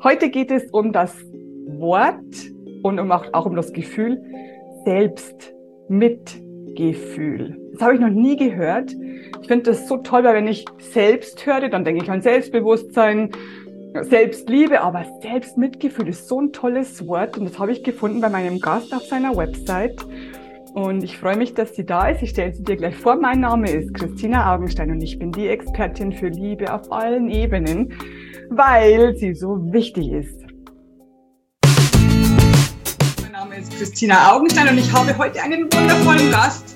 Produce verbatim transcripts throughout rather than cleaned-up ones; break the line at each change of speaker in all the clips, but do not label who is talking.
Heute geht es um das Wort und um auch, auch um das Gefühl Selbstmitgefühl. Das habe ich noch nie gehört. Ich finde das so toll, weil wenn ich selbst höre, dann denke ich an Selbstbewusstsein, Selbstliebe, aber Selbstmitgefühl ist so ein tolles Wort und das habe ich gefunden bei meinem Gast auf seiner Website. Und ich freue mich, dass sie da ist. Ich stelle sie dir gleich vor. Mein Name ist Christina Augenstein und ich bin die Expertin für Liebe auf allen Ebenen, weil sie so wichtig ist. Mein Name ist Christina Augenstein und ich habe heute einen wundervollen Gast.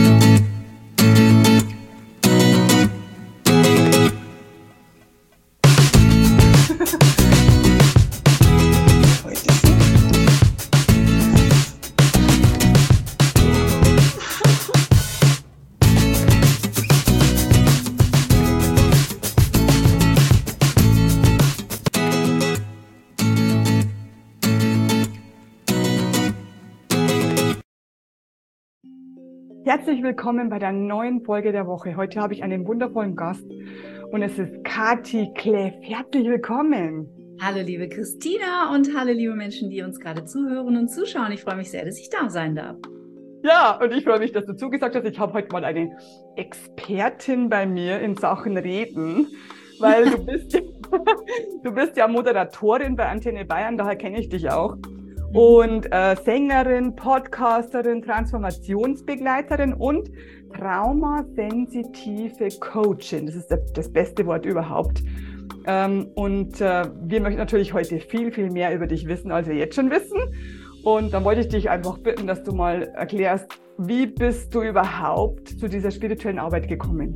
Herzlich willkommen bei der neuen Folge der Woche. Heute habe ich einen wundervollen Gast und es ist Kati Kleff. Herzlich willkommen.
Hallo liebe Christina und hallo liebe Menschen, die uns gerade zuhören und zuschauen. Ich freue mich sehr, dass ich da sein darf.
Ja, und ich freue mich, dass du zugesagt hast. Ich habe heute mal eine Expertin bei mir in Sachen Reden, weil du bist, du bist ja Moderatorin bei Antenne Bayern, daher kenne ich dich auch. Und äh, Sängerin, Podcasterin, Transformationsbegleiterin und traumasensitive Coachin. Das ist das beste Wort überhaupt. Ähm, und äh, wir möchten natürlich heute viel, viel mehr über dich wissen, als wir jetzt schon wissen. Und dann wollte ich dich einfach bitten, dass du mal erklärst, wie bist du überhaupt zu dieser spirituellen Arbeit gekommen?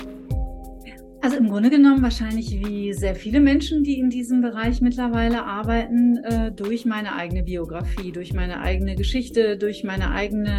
Also im Grunde genommen wahrscheinlich wie sehr viele Menschen, die in diesem Bereich mittlerweile arbeiten, äh, durch meine eigene Biografie, durch meine eigene Geschichte, durch meine eigene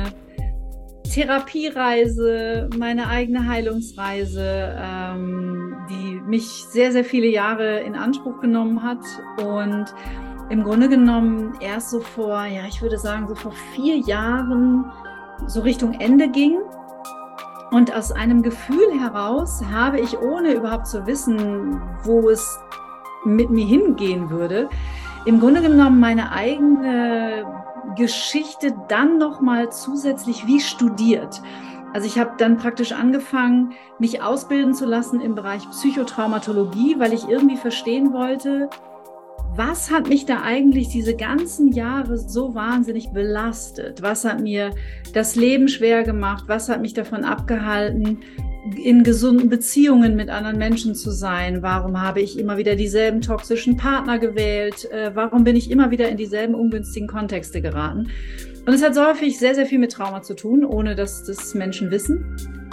Therapiereise, meine eigene Heilungsreise, ähm, die mich sehr, sehr viele Jahre in Anspruch genommen hat und im Grunde genommen erst so vor, ja, ich würde sagen, so vor vier Jahren so Richtung Ende ging. Und aus einem Gefühl heraus habe ich, ohne überhaupt zu wissen, wo es mit mir hingehen würde, im Grunde genommen meine eigene Geschichte dann nochmal zusätzlich wie studiert. Also ich habe dann praktisch angefangen, mich ausbilden zu lassen im Bereich Psychotraumatologie, weil ich irgendwie verstehen wollte, was hat mich da eigentlich diese ganzen Jahre so wahnsinnig belastet? Was hat mir das Leben schwer gemacht? Was hat mich davon abgehalten, in gesunden Beziehungen mit anderen Menschen zu sein? Warum habe ich immer wieder dieselben toxischen Partner gewählt? Warum bin ich immer wieder in dieselben ungünstigen Kontexte geraten? Und es hat so häufig sehr, sehr viel mit Trauma zu tun, ohne dass das Menschen wissen.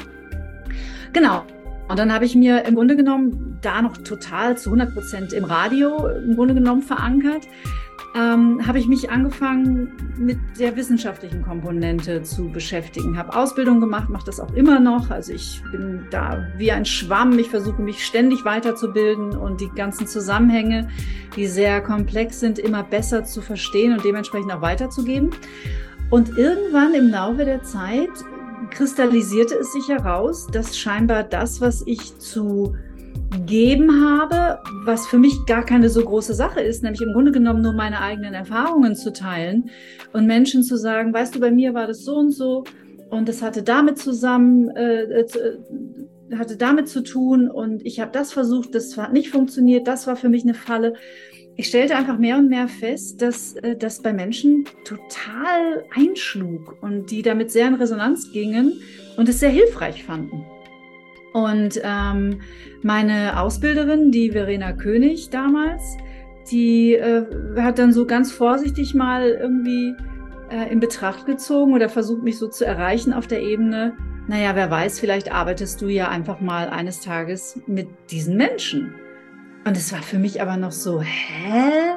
Genau. Und dann habe ich mir im Grunde genommen da noch total zu hundert Prozent im Radio im Grunde genommen verankert, ähm, habe ich mich angefangen mit der wissenschaftlichen Komponente zu beschäftigen. Habe Ausbildung gemacht, mache das auch immer noch. Also ich bin da wie ein Schwamm. Ich versuche mich ständig weiterzubilden und die ganzen Zusammenhänge, die sehr komplex sind, immer besser zu verstehen und dementsprechend auch weiterzugeben. Und irgendwann im Laufe der Zeit kristallisierte es sich heraus, dass scheinbar das, was ich zu geben habe, was für mich gar keine so große Sache ist, nämlich im Grunde genommen nur meine eigenen Erfahrungen zu teilen und Menschen zu sagen, weißt du, bei mir war das so und so und das hatte damit zusammen, äh, hatte damit zu tun und ich habe das versucht, das hat nicht funktioniert, das war für mich eine Falle. Ich stellte einfach mehr und mehr fest, dass das bei Menschen total einschlug und die damit sehr in Resonanz gingen und es sehr hilfreich fanden. Und ähm, meine Ausbilderin, die Verena König damals, die äh, hat dann so ganz vorsichtig mal irgendwie äh, in Betracht gezogen oder versucht, mich so zu erreichen auf der Ebene, naja, wer weiß, vielleicht arbeitest du ja einfach mal eines Tages mit diesen Menschen. Und es war für mich aber noch so, hä?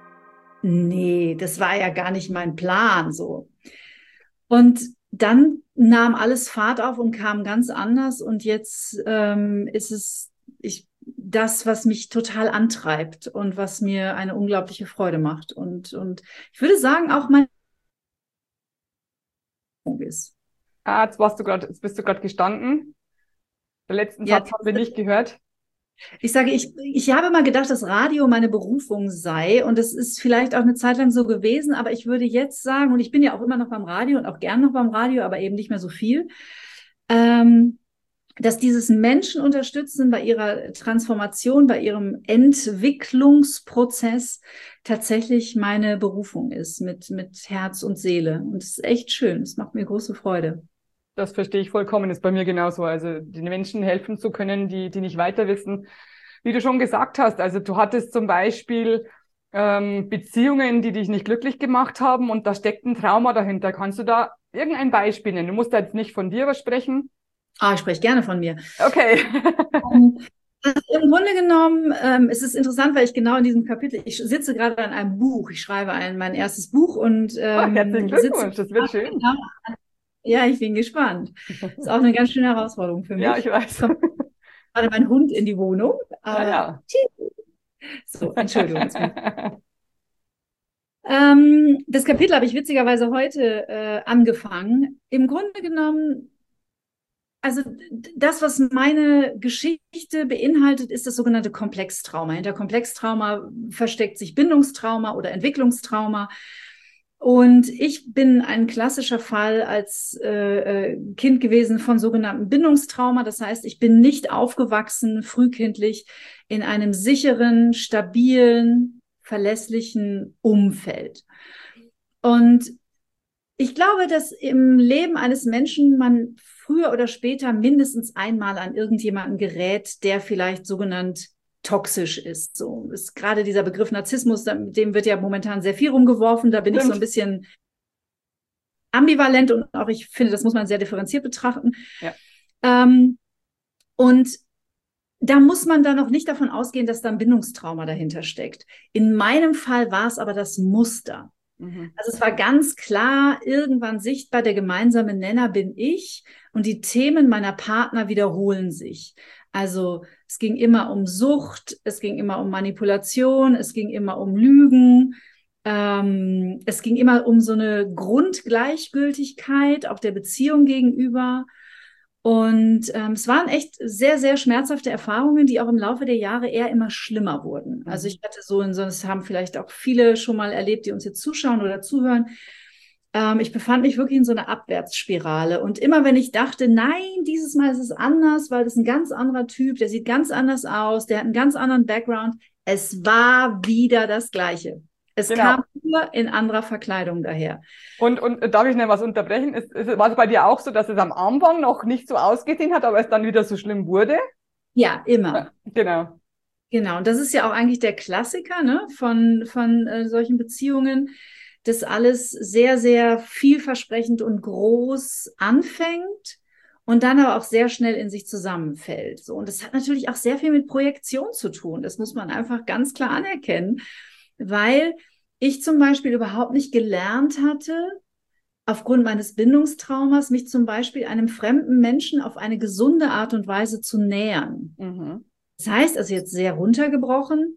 Nee, das war ja gar nicht mein Plan so. Und dann nahm alles Fahrt auf und kam ganz anders. Und jetzt ähm, ist es ich, das, was mich total antreibt und was mir eine unglaubliche Freude macht. Und, und ich würde sagen, auch mein ist.
Ah, jetzt warst du grad, jetzt bist du gerade gestanden. Den letzten
Ja,
Satz haben wir nicht gehört.
Ich sage, ich, ich habe mal gedacht, dass Radio meine Berufung sei und das ist vielleicht auch eine Zeit lang so gewesen, aber ich würde jetzt sagen, und ich bin ja auch immer noch beim Radio und auch gern noch beim Radio, aber eben nicht mehr so viel, ähm, dass dieses Menschen unterstützen bei ihrer Transformation, bei ihrem Entwicklungsprozess tatsächlich meine Berufung ist, mit, mit Herz und Seele. Und es ist echt schön, es macht mir große Freude.
Das verstehe ich vollkommen, ist bei mir genauso. Also den Menschen helfen zu können, die, die nicht weiter wissen. Wie du schon gesagt hast, also du hattest zum Beispiel ähm, Beziehungen, die dich nicht glücklich gemacht haben und da steckt ein Trauma dahinter. Kannst du da irgendein Beispiel nennen? Du musst da jetzt nicht von dir was sprechen.
Ah, ich spreche gerne von mir.
Okay.
Um, also im Grunde genommen, ähm, es ist interessant, weil ich genau in diesem Kapitel, ich sitze gerade an einem Buch, ich schreibe ein, mein erstes Buch und ähm,
Oh, herzlichen Glückwunsch,
sitze
das wird schön.
genau. Ja, ich bin gespannt. Ist auch eine ganz schöne Herausforderung für mich.
Ja, ich weiß.
Kommt gerade mein Hund in die Wohnung.
Ja, ja.
So, Entschuldigung. ähm, das Kapitel habe ich witzigerweise heute äh, angefangen. Im Grunde genommen, also das, was meine Geschichte beinhaltet, ist das sogenannte Komplextrauma. Hinter Komplextrauma versteckt sich Bindungstrauma oder Entwicklungstrauma. Und ich bin ein klassischer Fall als äh, Kind gewesen von sogenanntem Bindungstrauma. Das heißt, ich bin nicht aufgewachsen, frühkindlich, in einem sicheren, stabilen, verlässlichen Umfeld. Und ich glaube, dass im Leben eines Menschen man früher oder später mindestens einmal an irgendjemanden gerät, der vielleicht sogenannt toxisch ist. So ist gerade dieser Begriff Narzissmus, mit dem wird ja momentan sehr viel rumgeworfen. Da bin Stimmt. ich so ein bisschen ambivalent und auch ich finde, das muss man sehr differenziert betrachten. Ja. Ähm, und da muss man dann noch nicht davon ausgehen, dass da ein Bindungstrauma dahinter steckt. In meinem Fall war es aber das Muster. Mhm. Also es war ganz klar, irgendwann sichtbar, der gemeinsame Nenner bin ich und die Themen meiner Partner wiederholen sich. Also es ging immer um Sucht, es ging immer um Manipulation, es ging immer um Lügen, ähm, es ging immer um so eine Grundgleichgültigkeit auch der Beziehung gegenüber. Und ähm, es waren echt sehr, sehr schmerzhafte Erfahrungen, die auch im Laufe der Jahre eher immer schlimmer wurden. Mhm. Also ich hatte so, in so, das haben vielleicht auch viele schon mal erlebt, die uns jetzt zuschauen oder zuhören. Ähm, ich befand mich wirklich in so einer Abwärtsspirale. Und immer wenn ich dachte, nein, dieses Mal ist es anders, weil das ist ein ganz anderer Typ, der sieht ganz anders aus, der hat einen ganz anderen Background. Es war wieder das Gleiche. Es genau. kam nur in anderer Verkleidung daher.
Und, und darf ich noch was unterbrechen? Ist, ist, war es bei dir auch so, dass es am Anfang noch nicht so ausgesehen hat, aber es dann wieder so schlimm wurde?
Ja, immer.
Ja, genau.
Genau. Und das ist ja auch eigentlich der Klassiker, ne, von, von äh, solchen Beziehungen, dass alles sehr, sehr vielversprechend und groß anfängt und dann aber auch sehr schnell in sich zusammenfällt. So. Und das hat natürlich auch sehr viel mit Projektion zu tun. Das muss man einfach ganz klar anerkennen, weil ich zum Beispiel überhaupt nicht gelernt hatte, aufgrund meines Bindungstraumas, mich zum Beispiel einem fremden Menschen auf eine gesunde Art und Weise zu nähern. Mhm. Das heißt, also jetzt sehr runtergebrochen,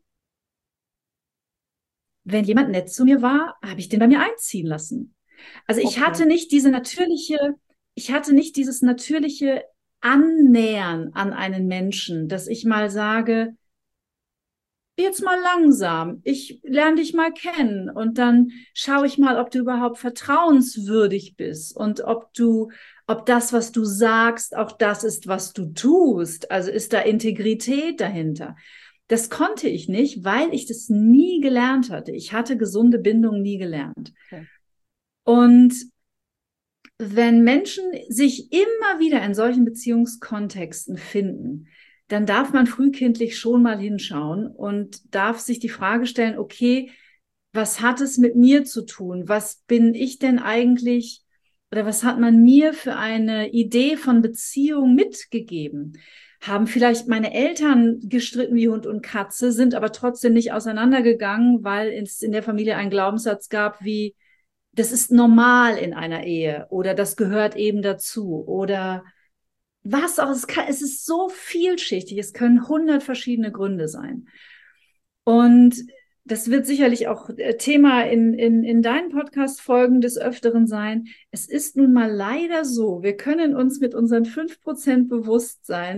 wenn jemand nett zu mir war, habe ich den bei mir einziehen lassen. Also ich okay. hatte nicht diese natürliche, ich hatte nicht dieses natürliche Annähern an einen Menschen, dass ich mal sage, jetzt mal langsam, ich lerne dich mal kennen und dann schaue ich mal, ob du überhaupt vertrauenswürdig bist und ob du, ob das, was du sagst, auch das ist, was du tust. Also ist da Integrität dahinter. Das konnte ich nicht, weil ich das nie gelernt hatte. Ich hatte gesunde Bindungen nie gelernt. Okay. Und wenn Menschen sich immer wieder in solchen Beziehungskontexten finden, dann darf man frühkindlich schon mal hinschauen und darf sich die Frage stellen, okay, was hat es mit mir zu tun? Was bin ich denn eigentlich oder was hat man mir für eine Idee von Beziehung mitgegeben? Haben vielleicht meine Eltern gestritten wie Hund und Katze, sind aber trotzdem nicht auseinandergegangen, weil es in der Familie einen Glaubenssatz gab wie, das ist normal in einer Ehe oder das gehört eben dazu oder was auch, es, kann, es ist so vielschichtig, es können hundert verschiedene Gründe sein. Und das wird sicherlich auch Thema in, in, in deinen Podcast-Folgen des Öfteren sein. Es ist nun mal leider so, wir können uns mit unseren fünf Prozent bewusst sein,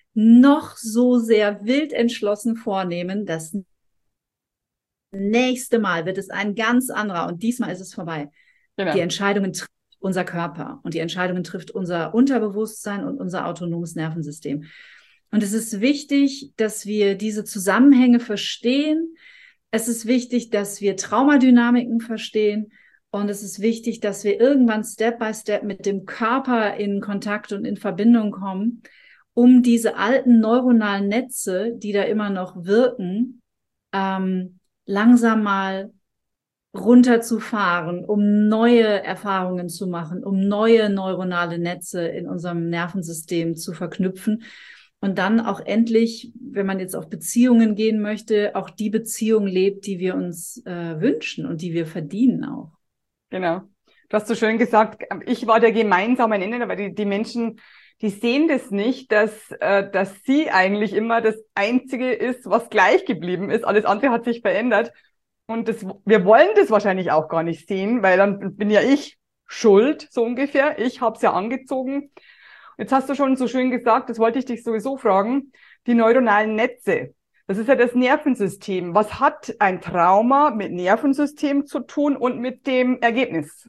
noch so sehr wild entschlossen vornehmen, das nächste Mal wird es ein ganz anderer und diesmal ist es vorbei.
Genau.
Die Entscheidungen trifft unser Körper und die Entscheidungen trifft unser Unterbewusstsein und unser autonomes Nervensystem. Und es ist wichtig, dass wir diese Zusammenhänge verstehen. Es ist wichtig, dass wir Traumadynamiken verstehen. Und es ist wichtig, dass wir irgendwann Step by Step mit dem Körper in Kontakt und in Verbindung kommen, um diese alten neuronalen Netze, die da immer noch wirken, ähm, langsam mal runterzufahren, um neue Erfahrungen zu machen, um neue neuronale Netze in unserem Nervensystem zu verknüpfen und dann auch endlich, wenn man jetzt auf Beziehungen gehen möchte, auch die Beziehung lebt, die wir uns äh, wünschen und die wir verdienen auch.
Genau. Du hast so schön gesagt, ich war der gemeinsame Nenner, weil die, die Menschen, die sehen das nicht, dass, äh, dass sie eigentlich immer das Einzige ist, was gleich geblieben ist. Alles andere hat sich verändert. Und das, wir wollen das wahrscheinlich auch gar nicht sehen, weil dann bin ja ich schuld, so ungefähr. Ich habe es ja angezogen. Jetzt hast du schon so schön gesagt, das wollte ich dich sowieso fragen, die neuronalen Netze. Das ist ja das Nervensystem. Was hat ein Trauma mit Nervensystem zu tun und mit dem Ergebnis?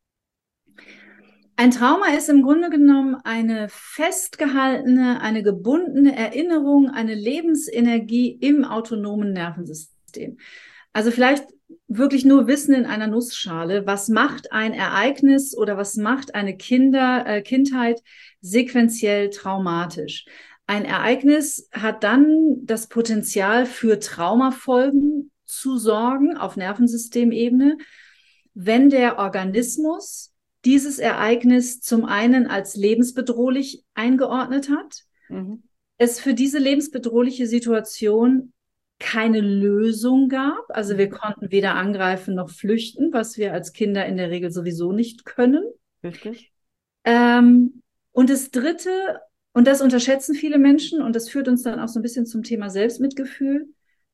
Ein Trauma ist im Grunde genommen eine festgehaltene, eine gebundene Erinnerung, eine Lebensenergie im autonomen Nervensystem. Also vielleicht wirklich nur Wissen in einer Nussschale. Was macht ein Ereignis oder was macht eine Kinder, äh, Kindheit sequenziell traumatisch? Ein Ereignis hat dann das Potenzial für Traumafolgen zu sorgen auf Nervensystemebene, wenn der Organismus dieses Ereignis zum einen als lebensbedrohlich eingeordnet hat, mhm. es für diese lebensbedrohliche Situation keine Lösung gab. Also wir konnten weder angreifen noch flüchten, was wir als Kinder in der Regel sowieso nicht können.
Richtig.
Ähm, und das Dritte, und das unterschätzen viele Menschen, und das führt uns dann auch so ein bisschen zum Thema Selbstmitgefühl,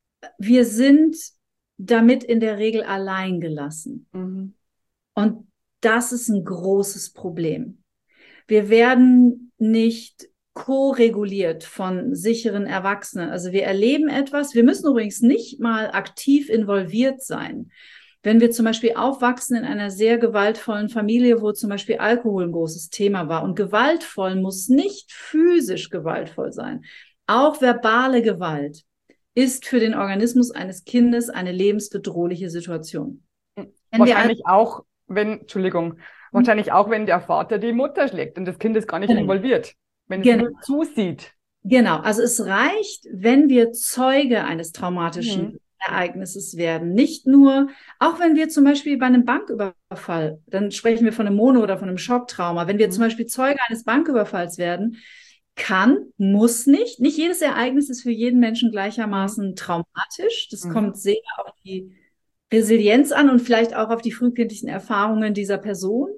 wir sind damit in der Regel allein gelassen. Mhm. Und das ist ein großes Problem. Wir werden nicht ko-reguliert von sicheren Erwachsenen. Also wir erleben etwas. Wir müssen übrigens nicht mal aktiv involviert sein. Wenn wir zum Beispiel aufwachsen in einer sehr gewaltvollen Familie, wo zum Beispiel Alkohol ein großes Thema war. Und gewaltvoll muss nicht physisch gewaltvoll sein. Auch verbale Gewalt ist für den Organismus eines Kindes eine lebensbedrohliche Situation.
Wenn Wahrscheinlich auch, wenn, Entschuldigung, wahrscheinlich auch, wenn der Vater die Mutter schlägt und das Kind ist gar nicht genau. involviert. Wenn es genau. nur zusieht.
Genau, also es reicht, wenn wir Zeuge eines traumatischen mhm. Ereignisses werden. Nicht nur, auch wenn wir zum Beispiel bei einem Banküberfall, dann sprechen wir von einem Mono- oder von einem Schocktrauma, wenn wir mhm. zum Beispiel Zeuge eines Banküberfalls werden, kann, muss nicht, nicht jedes Ereignis ist für jeden Menschen gleichermaßen traumatisch. Das mhm. kommt sehr auf die Resilienz an und vielleicht auch auf die frühkindlichen Erfahrungen dieser Person.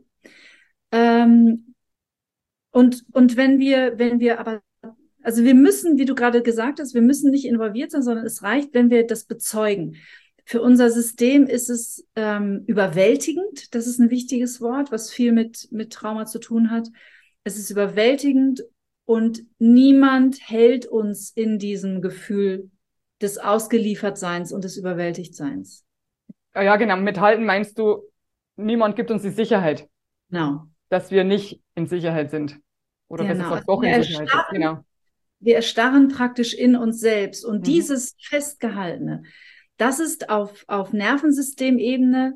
Ähm, Und, und wenn wir, wenn wir aber, also wir müssen, wie du gerade gesagt hast, wir müssen nicht involviert sein, sondern es reicht, wenn wir das bezeugen. Für unser System ist es ähm, überwältigend. Das ist ein wichtiges Wort, was viel mit, mit Trauma zu tun hat. Es ist überwältigend und niemand hält uns in diesem Gefühl des Ausgeliefertseins und des Überwältigtseins.
Ja, genau. Mit halten meinst du, niemand gibt uns die Sicherheit.
Genau.
Dass wir nicht in Sicherheit sind. Oder
genau.
dass es doch in Sicherheit ist. Genau.
Wir erstarren praktisch in uns selbst. Und mhm. dieses Festgehaltene, das ist auf, auf Nervensystemebene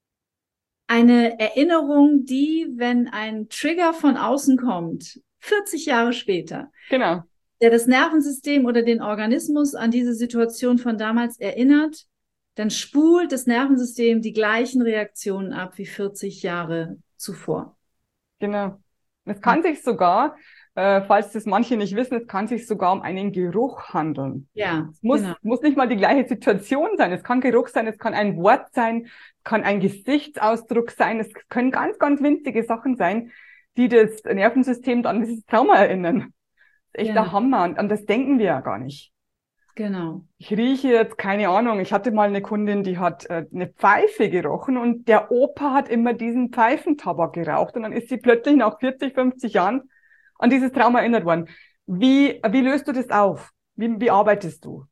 eine Erinnerung, die, wenn ein Trigger von außen kommt, vierzig Jahre später,
genau.
der das Nervensystem oder den Organismus an diese Situation von damals erinnert, dann spult das Nervensystem die gleichen Reaktionen ab wie vierzig Jahre zuvor.
Genau. Es kann sich sogar, äh, falls das manche nicht wissen, es kann sich sogar um einen Geruch handeln.
Ja,
es muss,
genau.
muss nicht mal die gleiche Situation sein. Es kann Geruch sein, es kann ein Wort sein, kann ein Gesichtsausdruck sein. Es können ganz, ganz winzige Sachen sein, die das Nervensystem an dieses Trauma erinnern. Das ist echt
genau.
der Hammer. Und an das denken wir ja gar nicht.
Genau.
Ich rieche jetzt, keine Ahnung, ich hatte mal eine Kundin, die hat äh, eine Pfeife gerochen und der Opa hat immer diesen Pfeifentabak geraucht und dann ist sie plötzlich nach vierzig, fünfzig Jahren an dieses Trauma erinnert worden. Wie, wie löst du das auf? Wie, wie arbeitest du?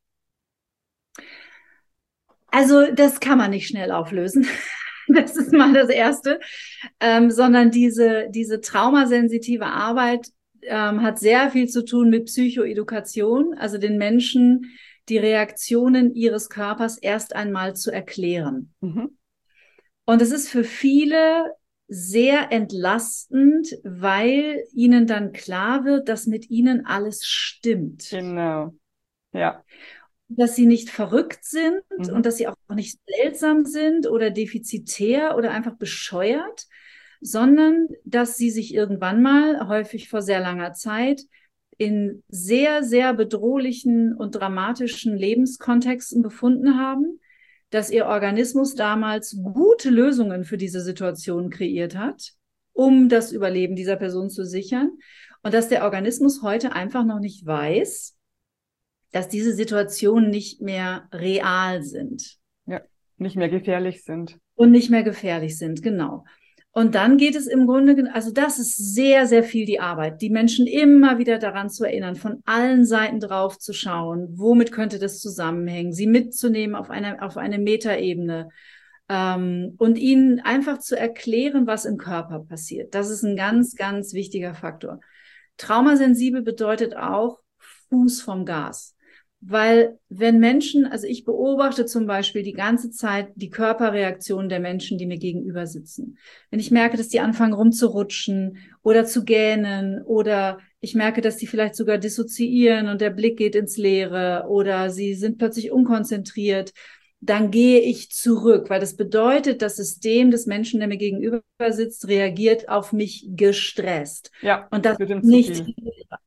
Also das kann man nicht schnell auflösen. Das ist mal das Erste. Ähm, sondern diese, diese traumasensitive Arbeit ähm, hat sehr viel zu tun mit Psychoedukation, also den Menschen die Reaktionen ihres Körpers erst einmal zu erklären.
Mhm.
Und es ist für viele sehr entlastend, weil ihnen dann klar wird, dass mit ihnen alles stimmt.
Genau, ja.
Dass sie nicht verrückt sind
Mhm.
und dass sie auch nicht seltsam sind oder defizitär oder einfach bescheuert, sondern dass sie sich irgendwann mal, häufig vor sehr langer Zeit, in sehr, sehr bedrohlichen und dramatischen Lebenskontexten befunden haben, dass ihr Organismus damals gute Lösungen für diese Situation kreiert hat, um das Überleben dieser Person zu sichern, und dass der Organismus heute einfach noch nicht weiß, dass diese Situationen nicht mehr real sind.
Ja, nicht mehr gefährlich sind.
Und nicht mehr gefährlich sind, genau. Und dann geht es im Grunde, also das ist sehr, sehr viel die Arbeit, die Menschen immer wieder daran zu erinnern, von allen Seiten drauf zu schauen, womit könnte das zusammenhängen, sie mitzunehmen auf eine, auf eine Metaebene ähm, und ihnen einfach zu erklären, was im Körper passiert. Das ist ein ganz, ganz wichtiger Faktor. Traumasensibel bedeutet auch Fuß vom Gas. Weil wenn Menschen, also ich beobachte zum Beispiel die ganze Zeit die Körperreaktionen der Menschen, die mir gegenüber sitzen. Wenn ich merke, dass die anfangen rumzurutschen oder zu gähnen oder ich merke, dass die vielleicht sogar dissoziieren und der Blick geht ins Leere oder sie sind plötzlich unkonzentriert, dann gehe ich zurück, weil das bedeutet, das System des Menschen, der mir gegenüber sitzt, reagiert auf mich gestresst.
Ja,
und das
wird ihm
ist
zu
nicht.
viel.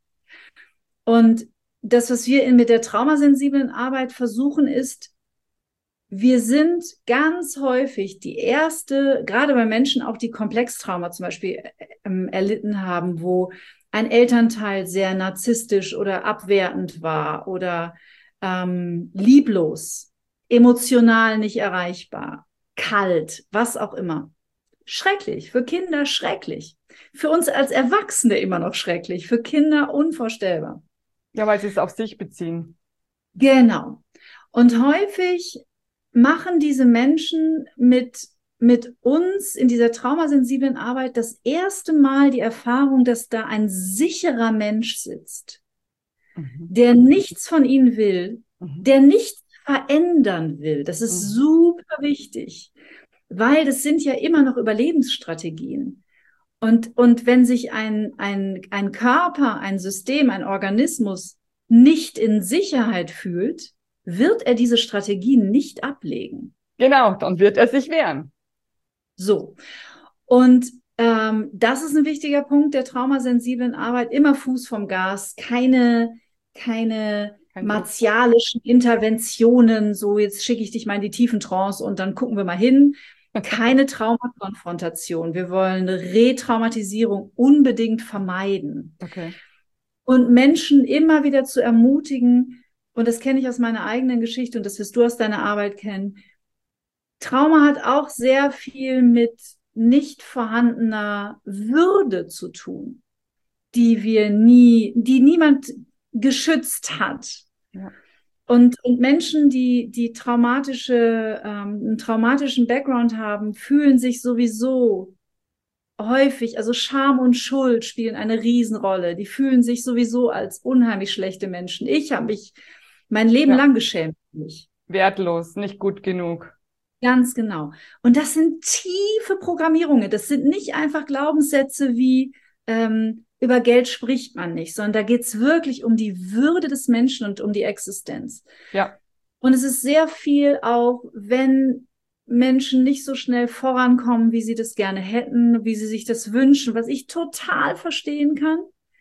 Und das, was wir in, mit der traumasensiblen Arbeit versuchen, ist, wir sind ganz häufig die erste, gerade bei Menschen auch, die Komplextrauma zum Beispiel ähm, erlitten haben, wo ein Elternteil sehr narzisstisch oder abwertend war oder ähm, lieblos, emotional nicht erreichbar, kalt, was auch immer. Schrecklich, für Kinder schrecklich. Für uns als Erwachsene immer noch schrecklich, für Kinder unvorstellbar.
Ja, weil sie es auf sich beziehen.
Genau. Und häufig machen diese Menschen mit, mit uns in dieser traumasensiblen Arbeit das erste Mal die Erfahrung, dass da ein sicherer Mensch sitzt,
Mhm.
der nichts von ihnen will,
Mhm.
der nichts verändern will. Das ist
Mhm.
super wichtig, weil das sind ja immer noch Überlebensstrategien. Und, und wenn sich ein, ein, ein Körper, ein System, ein Organismus nicht in Sicherheit fühlt, wird er diese Strategien nicht ablegen.
Genau, dann wird er sich wehren.
So. Und ähm, das ist ein wichtiger Punkt der traumasensiblen Arbeit. Immer Fuß vom Gas, keine, keine
Kein
martialischen Interventionen, so jetzt schicke ich dich mal in die tiefen Trance und dann gucken wir mal hin. Keine Traumakonfrontation. Wir wollen Retraumatisierung unbedingt vermeiden.
Okay.
Und Menschen immer wieder zu ermutigen, und das kenne ich aus meiner eigenen Geschichte und das wirst du aus deiner Arbeit kennen. Trauma hat auch sehr viel mit nicht vorhandener Würde zu tun, die wir nie, die niemand geschützt hat.
Ja.
Und, und Menschen, die, die traumatische, ähm, einen traumatischen Background haben, fühlen sich sowieso häufig, also Scham und Schuld spielen eine Riesenrolle. Die fühlen sich sowieso als unheimlich schlechte Menschen. Ich habe mich mein Leben
Ja.
lang geschämt für mich.
Wertlos, nicht gut genug.
Ganz genau. Und das sind tiefe Programmierungen. Das sind nicht einfach Glaubenssätze wie ähm, über Geld spricht man nicht, sondern da geht es wirklich um die Würde des Menschen und um die Existenz.
Ja.
Und es ist sehr viel auch, wenn Menschen nicht so schnell vorankommen, wie sie das gerne hätten, wie sie sich das wünschen, was ich total verstehen kann,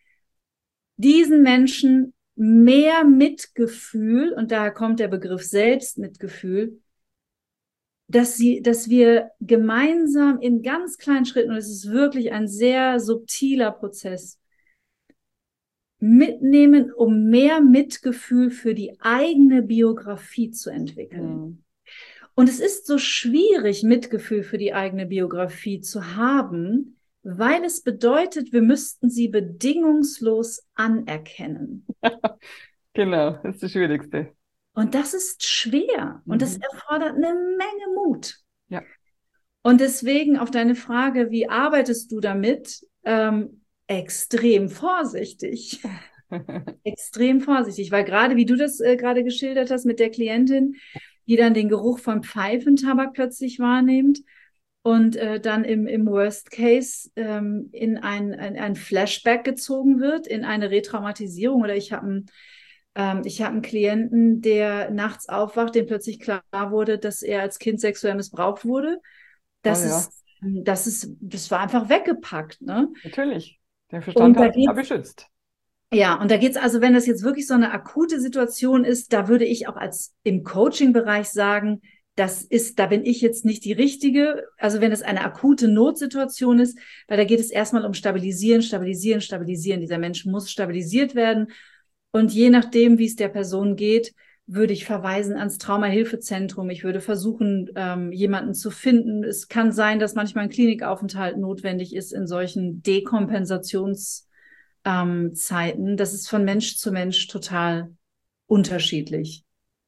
diesen Menschen mehr Mitgefühl, und daher kommt der Begriff Selbstmitgefühl, dass sie, dass wir gemeinsam in ganz kleinen Schritten, und es ist wirklich ein sehr subtiler Prozess, mitnehmen, um mehr Mitgefühl für die eigene Biografie zu entwickeln.
Mhm.
Und es ist so schwierig, Mitgefühl für die eigene Biografie zu haben, weil es bedeutet, wir müssten sie bedingungslos anerkennen.
Genau, das ist das Schwierigste.
Und das ist schwer und das
Mhm.
erfordert eine Menge Mut.
Ja.
Und deswegen auf deine Frage, wie arbeitest du damit? Ähm, extrem vorsichtig. Extrem vorsichtig, weil gerade wie du das äh, gerade geschildert hast mit der Klientin, die dann den Geruch von Pfeifentabak plötzlich wahrnimmt und äh, dann im, im Worst Case ähm, in ein, ein, ein Flashback gezogen wird, in eine Retraumatisierung. Oder ich habe einen, ähm, ich hab einen Klienten, der nachts aufwacht, dem plötzlich klar wurde, dass er als Kind sexuell missbraucht wurde. Das
Oh ja,
ist, das ist, das war einfach weggepackt, ne?
natürlich. Der Verstand
Und da
hat sich ja
geht's,
beschützt.
ja, und da geht's also, wenn das jetzt wirklich so eine akute Situation ist, da würde ich auch als im Coaching-Bereich sagen, das ist, da bin ich jetzt nicht die Richtige. Also wenn es eine akute Notsituation ist, weil da geht es erstmal um Stabilisieren, Stabilisieren, Stabilisieren. Dieser Mensch muss stabilisiert werden. Und je nachdem, wie es der Person geht, würde ich verweisen ans Traumahilfezentrum. Ich würde versuchen, ähm, jemanden zu finden. Es kann sein, dass manchmal ein Klinikaufenthalt notwendig ist in solchen Dekompensations- ähm, Zeiten. Das ist von Mensch zu Mensch total unterschiedlich.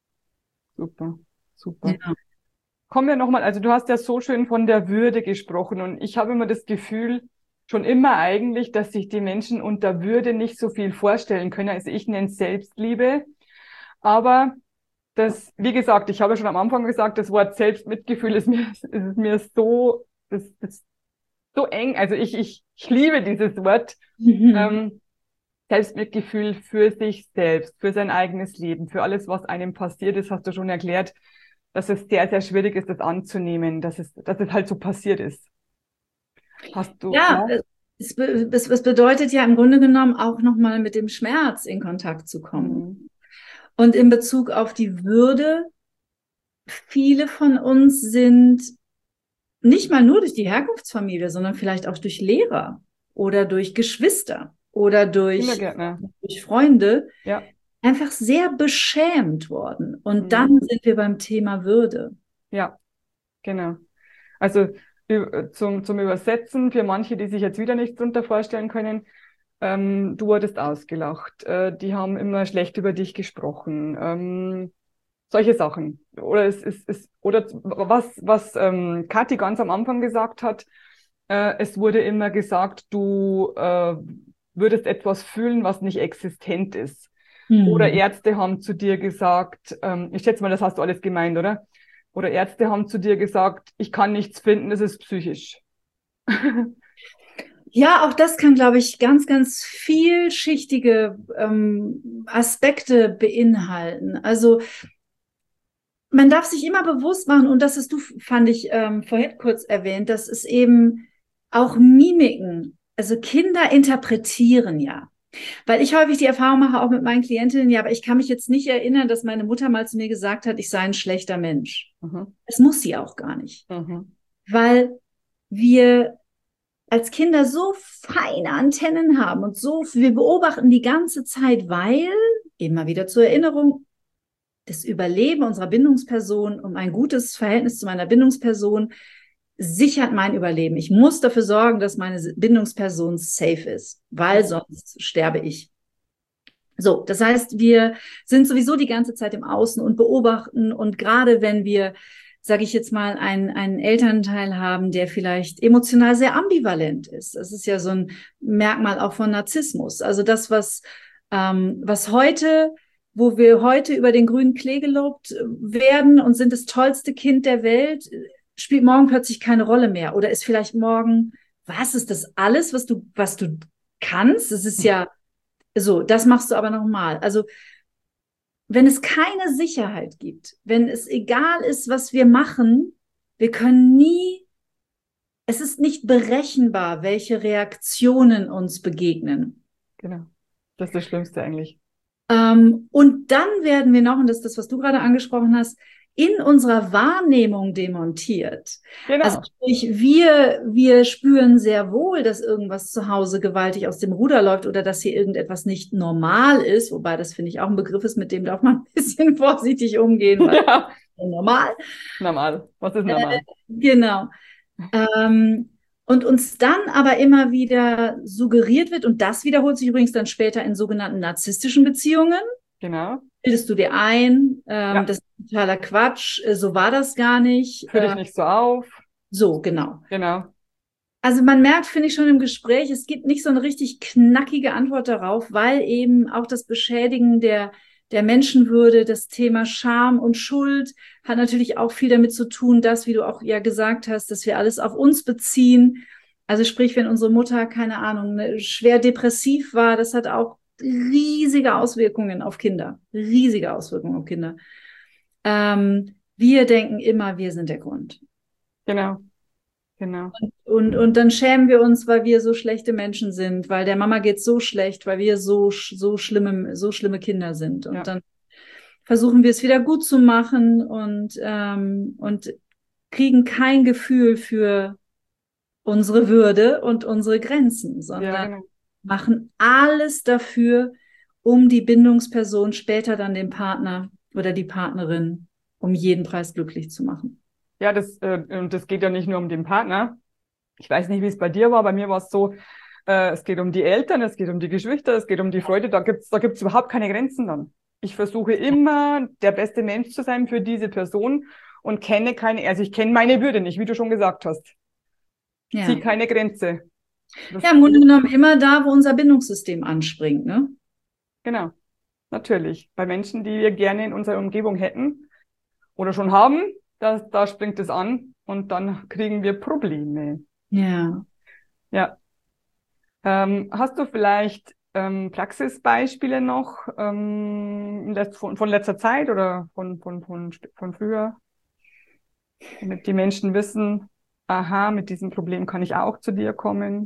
Super, super.
Ja.
Kommen wir nochmal, also du hast ja so schön von der Würde gesprochen und ich habe immer das Gefühl, schon immer eigentlich, dass sich die Menschen unter Würde nicht so viel vorstellen können. Also ich nenne es Selbstliebe, aber das, wie gesagt, ich habe ja schon am Anfang gesagt, das Wort Selbstmitgefühl ist mir, ist mir so, das, das so eng. Also ich, ich, ich liebe dieses Wort.
Mhm.
Ähm, Selbstmitgefühl für sich selbst, für sein eigenes Leben, für alles, was einem passiert ist, hast du schon erklärt, dass es sehr, sehr schwierig ist, das anzunehmen, dass es, dass es halt so passiert ist. Hast du,
Ja,
ja?
es, es, es bedeutet ja im Grunde genommen auch nochmal mit dem Schmerz in Kontakt zu kommen.
Mhm.
Und in Bezug auf die Würde, viele von uns sind nicht mal nur durch die Herkunftsfamilie, sondern vielleicht auch durch Lehrer oder durch Geschwister oder durch,
Kindergärtner.
durch Freunde
Ja.
einfach sehr beschämt worden. Und
Mhm.
dann sind wir beim Thema Würde.
Ja, genau. Also ü- zum, zum Übersetzen, für manche, die sich jetzt wieder nichts drunter vorstellen können, ähm, du wurdest ausgelacht, äh, die haben immer schlecht über dich gesprochen, ähm, solche Sachen. Oder es ist, es, oder was, was ähm, Kathi ganz am Anfang gesagt hat, äh, es wurde immer gesagt, du äh, würdest etwas fühlen, was nicht existent ist. Oder
Hm.
Ärzte haben zu dir gesagt, ähm, ich schätze mal, das hast du alles gemeint, oder? Oder Ärzte haben zu dir gesagt, ich kann nichts finden, das ist psychisch.
Ja, auch das kann, glaube ich, ganz, ganz vielschichtige ähm, Aspekte beinhalten. Also man darf sich immer bewusst machen, und das hast du, fand ich, ähm, vorhin kurz erwähnt, dass es eben auch Mimiken, also Kinder interpretieren ja. Weil ich häufig die Erfahrung mache, auch mit meinen Klientinnen, ja, aber ich kann mich jetzt nicht erinnern, dass meine Mutter mal zu mir gesagt hat, ich sei ein schlechter Mensch.
Mhm.
Das muss sie auch gar nicht.
Mhm.
Weil wir als Kinder so feine Antennen haben und so, wir beobachten die ganze Zeit, weil, immer wieder zur Erinnerung, das Überleben unserer Bindungsperson und ein gutes Verhältnis zu meiner Bindungsperson sichert mein Überleben. Ich muss dafür sorgen, dass meine Bindungsperson safe ist, weil sonst sterbe ich. So, das heißt, wir sind sowieso die ganze Zeit im Außen und beobachten, und gerade wenn wir, sage ich jetzt mal, einen, einen Elternteil haben, der vielleicht emotional sehr ambivalent ist. Das ist ja so ein Merkmal auch von Narzissmus. Also das, was, ähm, was heute, wo wir heute über den grünen Klee gelobt werden und sind das tollste Kind der Welt, spielt morgen plötzlich keine Rolle mehr. Oder ist vielleicht morgen, was ist das alles, was du, was du kannst? Es ist ja so, das machst du aber nochmal. Also wenn es keine Sicherheit gibt, wenn es egal ist, was wir machen, wir können nie, es ist nicht berechenbar, welche Reaktionen uns begegnen.
Genau. Das ist das Schlimmste eigentlich.
Ähm, und dann werden wir noch, und das ist das, was du gerade angesprochen hast, in unserer Wahrnehmung demontiert.
Genau.
Also sprich, wir, wir spüren sehr wohl, dass irgendwas zu Hause gewaltig aus dem Ruder läuft oder dass hier irgendetwas nicht normal ist, wobei das, finde ich, auch ein Begriff ist, mit dem darf man ein bisschen vorsichtig umgehen, weil
Ja.
normal.
Normal. Was ist normal?
Äh, genau. Ähm, Und uns dann aber immer wieder suggeriert wird, und das wiederholt sich übrigens dann später in sogenannten narzisstischen Beziehungen.
Genau.
Bildest du dir ein, ähm,
Ja.
das ist totaler Quatsch, äh, so war das gar nicht.
Führ dich
Äh,
nicht so auf.
so, genau.
Genau.
Also man merkt, finde ich schon im Gespräch, es gibt nicht so eine richtig knackige Antwort darauf, weil eben auch das Beschädigen der, der Menschenwürde, das Thema Scham und Schuld hat natürlich auch viel damit zu tun, dass, wie du auch ja gesagt hast, dass wir alles auf uns beziehen. Also sprich, wenn unsere Mutter, keine Ahnung, ne, schwer depressiv war, das hat auch riesige Auswirkungen auf Kinder. Riesige Auswirkungen auf Kinder. Ähm, wir denken immer, wir sind der Grund.
Genau. Genau.
Und, und dann schämen wir uns, weil wir so schlechte Menschen sind, weil der Mama geht so schlecht, weil wir so, so schlimme, so schlimme Kinder sind. Und
Ja.
dann versuchen wir es wieder gut zu machen und, ähm, und kriegen kein Gefühl für unsere Würde und unsere Grenzen, sondern
Ja, genau.
machen alles dafür, um die Bindungsperson, später dann den Partner oder die Partnerin, um jeden Preis glücklich zu machen.
Ja, das, äh, und das geht ja nicht nur um den Partner. Ich weiß nicht, wie es bei dir war. Bei mir war es so, äh, es geht um die Eltern, es geht um die Geschwister, es geht um die Freude. Da gibt's, da gibt's überhaupt keine Grenzen dann. Ich versuche immer, der beste Mensch zu sein für diese Person und kenne keine, also ich kenne meine Würde nicht, wie du schon gesagt hast.
Ja.
Zieh keine Grenze. Das,
Ja, im Grunde genommen immer da, wo unser Bindungssystem anspringt, ne?
genau, natürlich. Bei Menschen, die wir gerne in unserer Umgebung hätten oder schon haben, da, da springt es an und dann kriegen wir Probleme.
Ja.
Ja. Ähm, hast du vielleicht ähm, Praxisbeispiele noch ähm, von, von letzter Zeit oder von, von, von, von früher, damit die Menschen wissen, aha, mit diesem Problem kann ich auch zu dir kommen?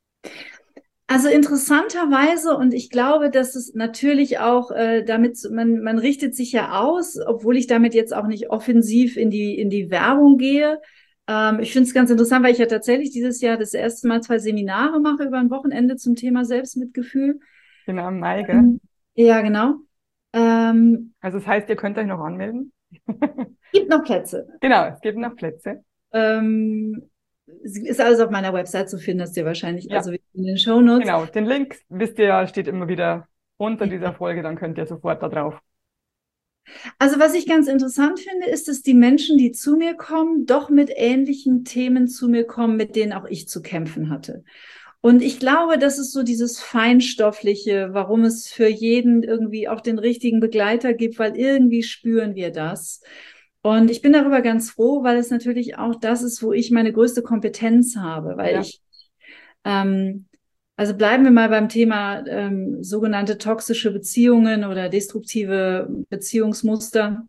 Also interessanterweise, und ich glaube, dass es natürlich auch äh, damit, man, man richtet sich ja aus, obwohl ich damit jetzt auch nicht offensiv in die, in die Werbung gehe. Ähm, ich finde es ganz interessant, weil ich ja tatsächlich dieses Jahr das erste Mal zwei Seminare mache über ein Wochenende zum Thema Selbstmitgefühl.
Genau, im Mai, gell?
Ähm, ja, genau. Ähm,
Also das heißt, ihr könnt euch noch anmelden?
gibt noch Plätze.
Genau, es gibt noch Plätze.
Ähm, ist alles auf meiner Website zu finden, das ihr wahrscheinlich,
Ja.
also in den Shownotes.
Genau, den Link, wisst ihr ja, steht immer wieder unter dieser Folge, dann könnt ihr sofort da drauf.
Also was ich ganz interessant finde, ist, dass die Menschen, die zu mir kommen, doch mit ähnlichen Themen zu mir kommen, mit denen auch ich zu kämpfen hatte. Und ich glaube, das ist so dieses Feinstoffliche, warum es für jeden irgendwie auch den richtigen Begleiter gibt, weil irgendwie spüren wir das. Und ich bin darüber ganz froh, weil es natürlich auch das ist, wo ich meine größte Kompetenz habe, weil
Ja.
ich, ähm, also bleiben wir mal beim Thema ähm, sogenannte toxische Beziehungen oder destruktive Beziehungsmuster.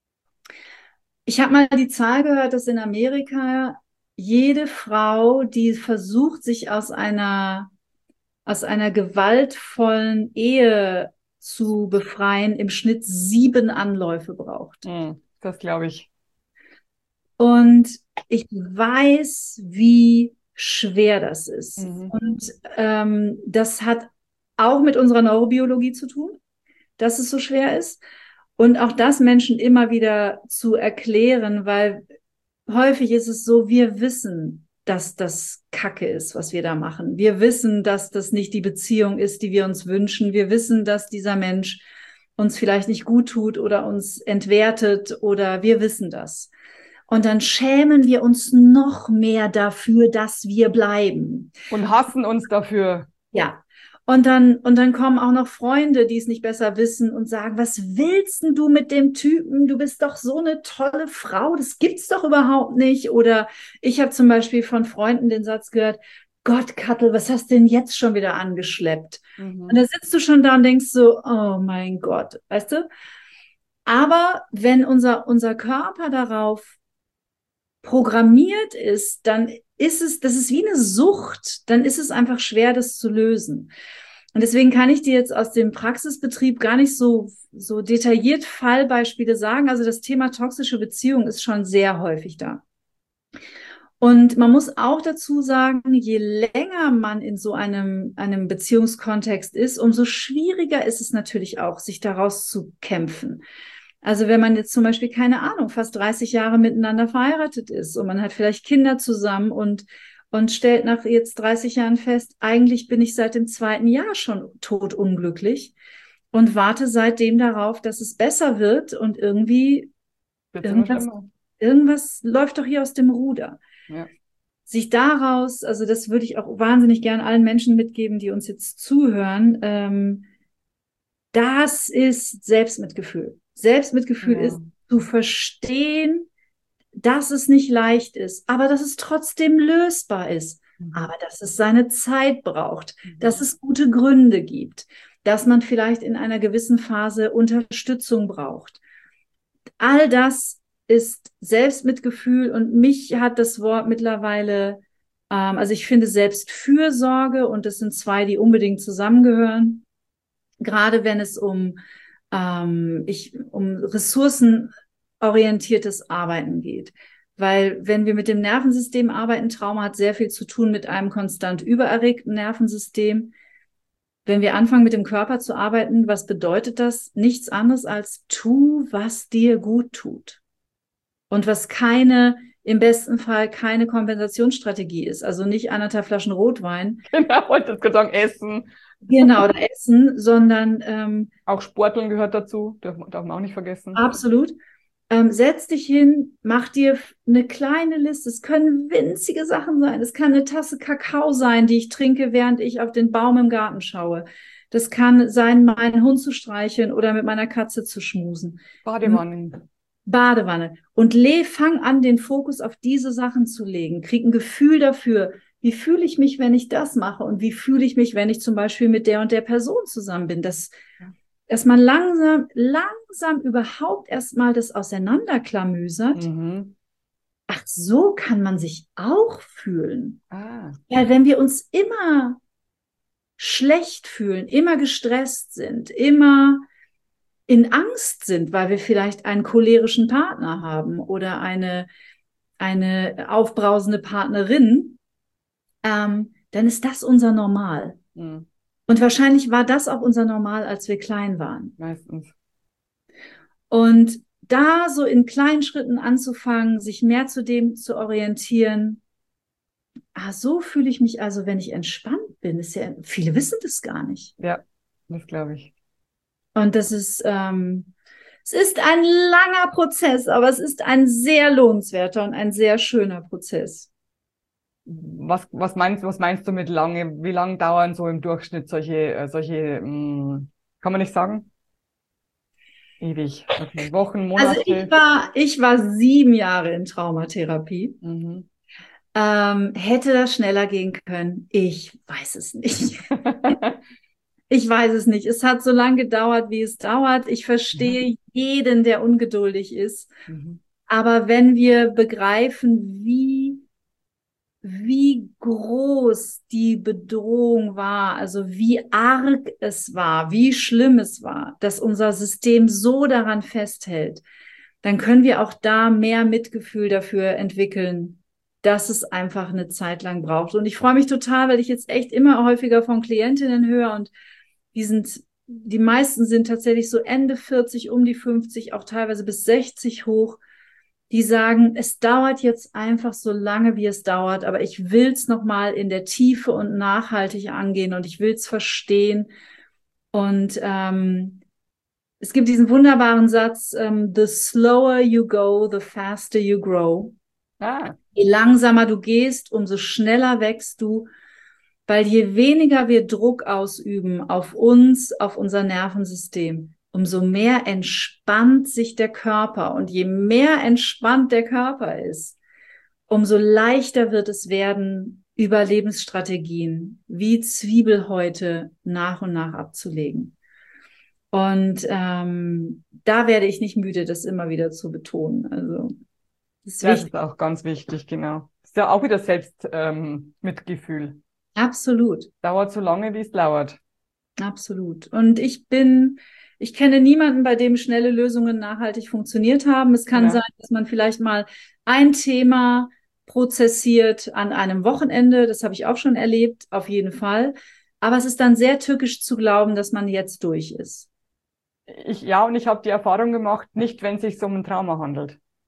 Ich habe mal die Zahl gehört, dass in Amerika jede Frau, die versucht, sich aus einer, aus einer gewaltvollen Ehe zu befreien, im Schnitt sieben Anläufe braucht.
Mm, das glaube ich.
Und ich weiß, wie schwer das ist.
Mhm.
Und ähm, das hat auch mit unserer Neurobiologie zu tun, dass es so schwer ist. Und auch das Menschen immer wieder zu erklären, weil häufig ist es so, wir wissen, dass das Kacke ist, was wir da machen. Wir wissen, dass das nicht die Beziehung ist, die wir uns wünschen. Wir wissen, dass dieser Mensch uns vielleicht nicht gut tut oder uns entwertet oder wir wissen das. Und dann schämen wir uns noch mehr dafür, dass wir bleiben.
Und hassen uns dafür.
Ja. Und dann, und dann kommen auch noch Freunde, die es nicht besser wissen und sagen, was willst denn du mit dem Typen? Du bist doch so eine tolle Frau, das gibt's doch überhaupt nicht. Oder ich habe zum Beispiel von Freunden den Satz gehört, Gott, Kattel, was hast du denn jetzt schon wieder angeschleppt?
Mhm.
Und da sitzt du schon da und denkst so, oh mein Gott, weißt du? Aber wenn unser, unser Körper darauf programmiert ist, dann ist es, das ist wie eine Sucht, dann ist es einfach schwer, das zu lösen. Und deswegen kann ich dir jetzt aus dem Praxisbetrieb gar nicht so, so detailliert Fallbeispiele sagen. Also das Thema toxische Beziehung ist schon sehr häufig da. Und man muss auch dazu sagen, je länger man in so einem, einem Beziehungskontext ist, umso schwieriger ist es natürlich auch, sich daraus zu kämpfen. Also wenn man jetzt zum Beispiel, keine Ahnung, fast dreißig Jahre miteinander verheiratet ist und man hat vielleicht Kinder zusammen und, und stellt nach jetzt dreißig Jahren fest, eigentlich bin ich seit dem zweiten Jahr schon totunglücklich und warte seitdem darauf, dass es besser wird und irgendwie irgendwas, irgendwas läuft doch hier aus dem Ruder.
Ja.
Sich daraus, also das würde ich auch wahnsinnig gern allen Menschen mitgeben, die uns jetzt zuhören, ähm, das ist Selbstmitgefühl. Selbstmitgefühl
Ja.
ist zu verstehen, dass es nicht leicht ist, aber dass es trotzdem lösbar ist, mhm. aber dass es seine Zeit braucht, mhm. dass es gute Gründe gibt, dass man vielleicht in einer gewissen Phase Unterstützung braucht. All das ist Selbstmitgefühl und mich hat das Wort mittlerweile, ähm, also ich finde Selbstfürsorge, und das sind zwei, die unbedingt zusammengehören, gerade wenn es um, ähm, ich, um ressourcenorientiertes Arbeiten geht. Weil wenn wir mit dem Nervensystem arbeiten, Trauma hat sehr viel zu tun mit einem konstant übererregten Nervensystem. Wenn wir anfangen, mit dem Körper zu arbeiten, was bedeutet das? Nichts anderes als tu, was dir gut tut. Und was keine, im besten Fall keine Kompensationsstrategie ist. Also nicht anderthalb Flaschen Rotwein.
Genau, wollte ich sagen, Essen.
Genau, oder Essen, sondern ähm,
auch Sporteln gehört dazu, darf, darf man auch nicht vergessen.
Absolut. Ähm, setz dich hin, mach dir eine kleine Liste. Es können winzige Sachen sein. Es kann eine Tasse Kakao sein, die ich trinke, während ich auf den Baum im Garten schaue. Das kann sein, meinen Hund zu streicheln oder mit meiner Katze zu schmusen.
Badewanne.
Badewanne. Und le, fang an, den Fokus auf diese Sachen zu legen. Krieg ein Gefühl dafür, wie fühle ich mich, wenn ich das mache, und wie fühle ich mich, wenn ich zum Beispiel mit der und der Person zusammen bin. Das, dass man langsam, langsam überhaupt erstmal das auseinanderklamüsert.
Mhm.
Ach, so kann man sich auch fühlen.
Ah.
Weil wenn wir uns immer schlecht fühlen, immer gestresst sind, immer in Angst sind, weil wir vielleicht einen cholerischen Partner haben oder eine, eine aufbrausende Partnerin, ähm, dann ist das unser Normal.
Mhm.
Und wahrscheinlich war das auch unser Normal, als wir klein waren.
Meistens.
Und da so in kleinen Schritten anzufangen, sich mehr zu dem zu orientieren, ah, so fühle ich mich also, wenn ich entspannt bin. Ist ja, viele wissen das gar nicht.
Ja, das glaube ich.
Und das ist, ähm, es ist ein langer Prozess, aber es ist ein sehr lohnenswerter und ein sehr schöner Prozess.
Was, was meinst, was meinst du mit lange? Wie lange dauern so im Durchschnitt solche, äh, solche, mh, kann man nicht sagen? Ewig. Okay. Wochen, Monate?
Also ich war, ich war sieben Jahre in Traumatherapie.
Mhm.
Ähm, hätte das schneller gehen können? Ich weiß es nicht. Ich weiß es nicht. Es hat so lange gedauert, wie es dauert. Ich verstehe mhm. jeden, der ungeduldig ist. Mhm. Aber wenn wir begreifen, wie, wie groß die Bedrohung war, also wie arg es war, wie schlimm es war, dass unser System so daran festhält, dann können wir auch da mehr Mitgefühl dafür entwickeln, dass es einfach eine Zeit lang braucht. Und ich freue mich total, weil ich jetzt echt immer häufiger von Klientinnen höre, und die sind, die meisten sind tatsächlich so Ende vierzig, um die fünfzig, auch teilweise bis sechzig hoch, die sagen, es dauert jetzt einfach so lange, wie es dauert, aber ich will es nochmal in der Tiefe und nachhaltig angehen und ich will es verstehen. Und ähm, es gibt diesen wunderbaren Satz, ähm, the slower you go, the faster you grow.
Ah.
Je langsamer du gehst, umso schneller wächst du, weil je weniger wir Druck ausüben auf uns, auf unser Nervensystem, umso mehr entspannt sich der Körper. Und je mehr entspannt der Körper ist, umso leichter wird es werden, Überlebensstrategien wie Zwiebelhäute nach und nach abzulegen. Und ähm, da werde ich nicht müde, das immer wieder zu betonen. Also das ist,
das ist auch ganz wichtig, genau. Das ist ja auch wieder Selbstmitgefühl. Ähm, Mitgefühl.
Absolut.
Dauert so lange, wie es dauert.
Absolut. Und ich bin, ich kenne niemanden, bei dem schnelle Lösungen nachhaltig funktioniert haben. Es kann ja. sein, dass man vielleicht mal ein Thema prozessiert an einem Wochenende. Das habe ich auch schon erlebt, auf jeden Fall. Aber es ist dann sehr tückisch zu glauben, dass man jetzt durch ist.
Ich, ja, und ich habe die Erfahrung gemacht, nicht wenn es sich um ein Trauma handelt.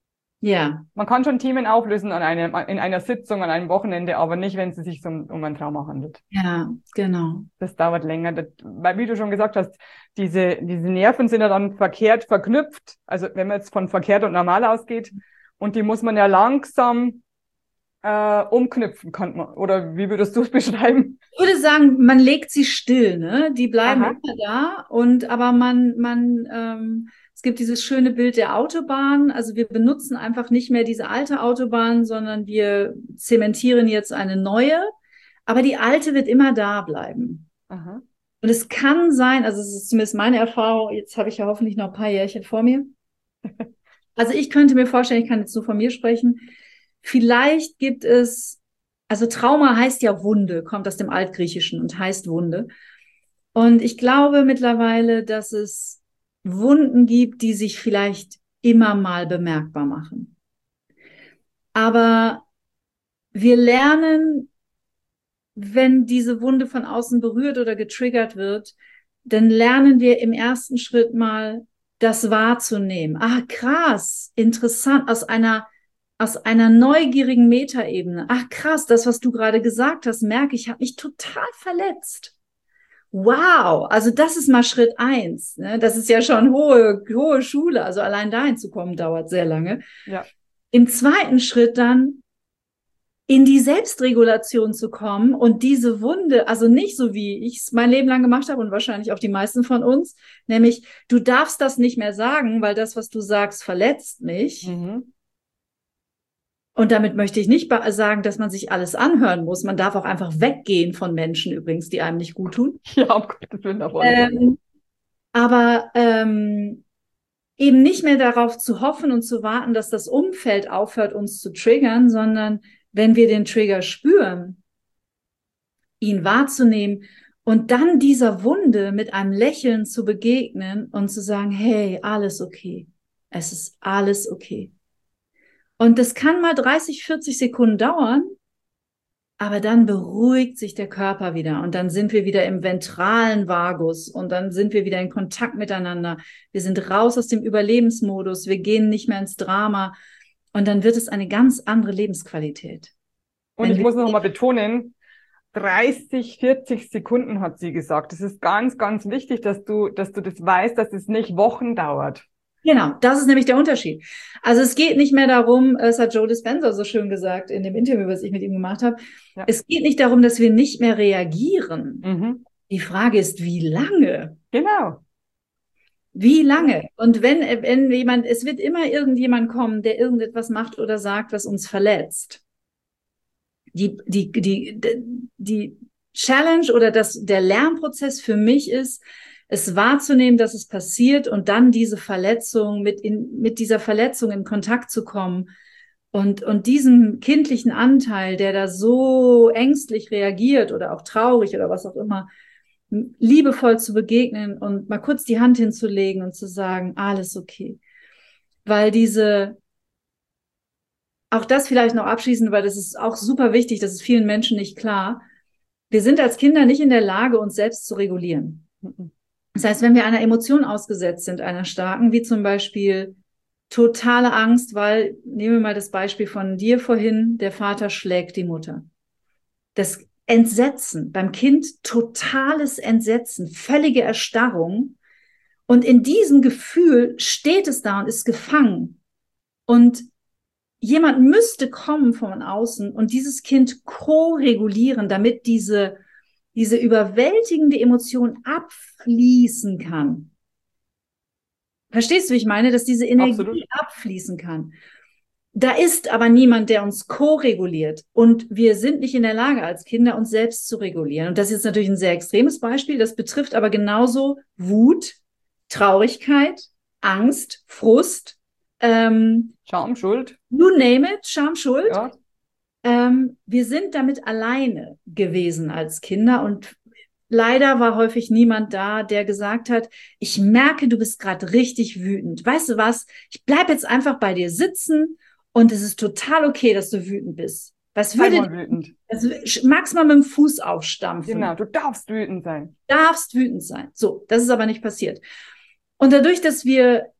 Ja.
Man kann schon Themen auflösen an einem, in einer Sitzung, an einem Wochenende, aber nicht, wenn es sich um, um ein Trauma handelt.
Ja, genau.
Das dauert länger, das, weil wie du schon gesagt hast, diese, diese Nerven sind ja dann verkehrt verknüpft. Also wenn man jetzt von verkehrt und normal ausgeht, und die muss man ja langsam äh, umknüpfen, kann man. Oder wie würdest du es beschreiben?
Ich würde sagen, man legt sie still, ne? Die bleiben
Aha.
immer da und aber man, man, ähm, es gibt dieses schöne Bild der Autobahn. Also wir benutzen einfach nicht mehr diese alte Autobahn, sondern wir zementieren jetzt eine neue. Aber die alte wird immer da bleiben.
Aha.
Und es kann sein, also es ist zumindest meine Erfahrung, jetzt habe ich ja hoffentlich noch ein paar Jährchen vor mir. Also ich könnte mir vorstellen, ich kann jetzt nur von mir sprechen, vielleicht gibt es, also Trauma heißt ja Wunde, kommt aus dem Altgriechischen und heißt Wunde. Und ich glaube mittlerweile, dass es Wunden gibt, die sich vielleicht immer mal bemerkbar machen. Aber wir lernen, wenn diese Wunde von außen berührt oder getriggert wird, dann lernen wir im ersten Schritt mal, das wahrzunehmen. Ah, krass, interessant, aus einer, aus einer neugierigen Metaebene. Ach, krass, das, was du gerade gesagt hast, merke ich, habe mich total verletzt. Wow, also das ist mal Schritt eins. Ne? Das ist ja schon hohe, hohe Schule. Also allein dahin zu kommen, dauert sehr lange.
Ja.
Im zweiten Schritt dann in die Selbstregulation zu kommen und diese Wunde, also nicht so wie ich es mein Leben lang gemacht habe und wahrscheinlich auch die meisten von uns, nämlich du darfst das nicht mehr sagen, weil das, was du sagst, verletzt mich.
Mhm.
Und damit möchte ich nicht sagen, dass man sich alles anhören muss. Man darf auch einfach weggehen von Menschen übrigens, die einem nicht gut tun.
Ja, um Gottes Willen davon.
Ähm, aber ähm, eben nicht mehr darauf zu hoffen und zu warten, dass das Umfeld aufhört, uns zu triggern, sondern wenn wir den Trigger spüren, ihn wahrzunehmen und dann dieser Wunde mit einem Lächeln zu begegnen und zu sagen, hey, alles okay. Es ist alles okay. Und das kann mal dreißig, vierzig Sekunden dauern, aber dann beruhigt sich der Körper wieder und dann sind wir wieder im ventralen Vagus und dann sind wir wieder in Kontakt miteinander. Wir sind raus aus dem Überlebensmodus, wir gehen nicht mehr ins Drama und dann wird es eine ganz andere Lebensqualität.
Und ich muss noch mal betonen, dreißig, vierzig Sekunden hat sie gesagt. Das ist ganz, ganz wichtig, dass du, dass du das weißt, dass es nicht Wochen dauert.
Genau, das ist nämlich der Unterschied. Also es geht nicht mehr darum, es hat Joe Dispenza so schön gesagt in dem Interview, was ich mit ihm gemacht habe,
Ja.
Es geht nicht darum, dass wir nicht mehr reagieren.
Mhm.
Die Frage ist, wie lange?
Genau.
Wie lange? Und wenn, wenn jemand, es wird immer irgendjemand kommen, der irgendetwas macht oder sagt, was uns verletzt. Die, die, die, die Challenge oder das, der Lernprozess für mich ist, es wahrzunehmen, dass es passiert und dann diese Verletzung, mit, in, mit dieser Verletzung in Kontakt zu kommen und, und diesem kindlichen Anteil, der da so ängstlich reagiert oder auch traurig oder was auch immer, liebevoll zu begegnen und mal kurz die Hand hinzulegen und zu sagen, alles okay. Weil diese, auch das vielleicht noch abschließend, weil das ist auch super wichtig, das ist vielen Menschen nicht klar. Wir sind als Kinder nicht in der Lage, uns selbst zu regulieren. Das heißt, wenn wir einer Emotion ausgesetzt sind, einer starken, wie zum Beispiel totale Angst, weil, nehmen wir mal das Beispiel von dir vorhin, der Vater schlägt die Mutter. Das Entsetzen, beim Kind totales Entsetzen, völlige Erstarrung. Und in diesem Gefühl steht es da und ist gefangen. Und jemand müsste kommen von außen und dieses Kind ko-regulieren, damit diese diese überwältigende Emotion abfließen kann. Verstehst du, wie ich meine? Dass diese Energie Absolut. abfließen kann. Da ist aber niemand, der uns ko-reguliert. Und wir sind nicht in der Lage, als Kinder uns selbst zu regulieren. Und das ist jetzt natürlich ein sehr extremes Beispiel. Das betrifft aber genauso Wut, Traurigkeit, Angst, Frust. Ähm,
Scham, Schuld.
You name it, Scham, Schuld.
Ja.
Ähm, wir sind damit alleine gewesen als Kinder und leider war häufig niemand da, der gesagt hat, ich merke, du bist gerade richtig wütend. Weißt du was? Ich bleib jetzt einfach bei dir sitzen und es ist total okay, dass du wütend bist. Was würde
wütend.
Also, magst mal mit dem Fuß aufstampfen.
Genau, du darfst wütend sein.
Darfst wütend sein. So, das ist aber nicht passiert. Und dadurch, dass wir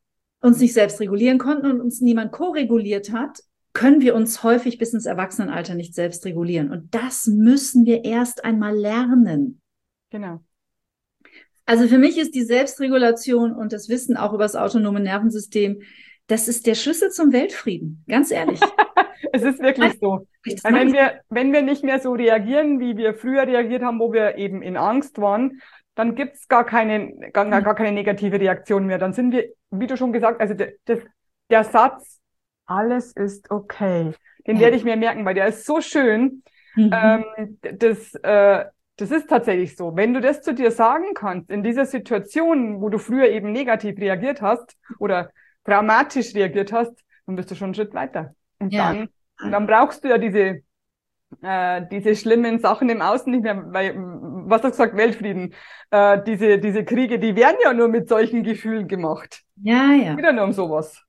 uns nicht selbst regulieren konnten und uns niemand ko-reguliert hat, können wir uns häufig bis ins Erwachsenenalter nicht selbst regulieren. Und das müssen wir erst einmal lernen.
Genau.
Also für mich ist die Selbstregulation und das Wissen auch über das autonome Nervensystem, das ist der Schlüssel zum Weltfrieden. Ganz ehrlich.
Es ist wirklich so. Weil wenn wir, wenn wir nicht mehr so reagieren, wie wir früher reagiert haben, wo wir eben in Angst waren, dann gibt's gar keine, gar, gar keine negative Reaktion mehr. Dann sind wir, wie du schon gesagt, also der, der, der Satz, alles ist okay, den ja. werde ich mir merken, weil der ist so schön. Mhm. Ähm, das, äh, das ist tatsächlich so. Wenn du das zu dir sagen kannst, in dieser Situation, wo du früher eben negativ reagiert hast oder traumatisch reagiert hast, dann bist du schon einen Schritt weiter. Und ja. dann, und dann brauchst du ja diese, äh, diese schlimmen Sachen im Außen nicht mehr, weil, was hast du gesagt, Weltfrieden, äh, diese, diese Kriege, die werden ja nur mit solchen Gefühlen gemacht.
Ja, ja.
Wieder nur um sowas.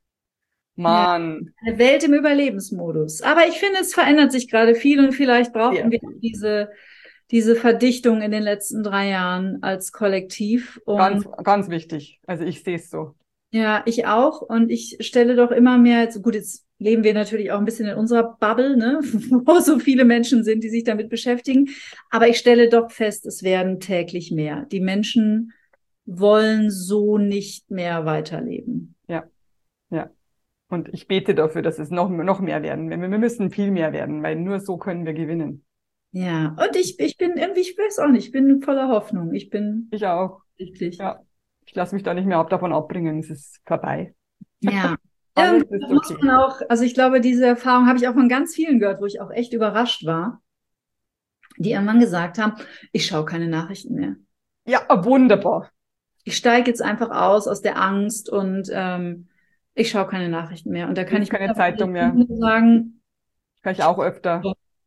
Mann.
Ja, eine Welt im Überlebensmodus. Aber ich finde, es verändert sich gerade viel und vielleicht brauchen ja. wir diese, diese Verdichtung in den letzten drei Jahren als Kollektiv. Und
ganz, ganz wichtig. Also ich sehe es so.
Ja, ich auch. Und ich stelle doch immer mehr, jetzt, gut, jetzt leben wir natürlich auch ein bisschen in unserer Bubble, ne, wo so viele Menschen sind, die sich damit beschäftigen. Aber ich stelle doch fest, es werden täglich mehr. Die Menschen wollen so nicht mehr weiterleben.
Ja, ja. Und ich bete dafür, dass es noch, noch mehr werden. Wir müssen viel mehr werden, weil nur so können wir gewinnen.
Ja, und ich, ich bin irgendwie, ich weiß auch nicht, ich bin voller Hoffnung. Ich bin.
Ich auch.
Richtig.
Ja. Ich lasse mich da nicht mehr ab davon abbringen. Es ist vorbei.
Ja. Alles ist okay. Muss man auch, also ich glaube, diese Erfahrung habe ich auch von ganz vielen gehört, wo ich auch echt überrascht war, die irgendwann gesagt haben, ich schaue keine Nachrichten mehr.
Ja, wunderbar.
Ich steige jetzt einfach aus aus der Angst und ähm, ich schaue keine Nachrichten mehr. Und da kann ich
keine Zeitung mehr
sagen.
Kann ich auch öfter.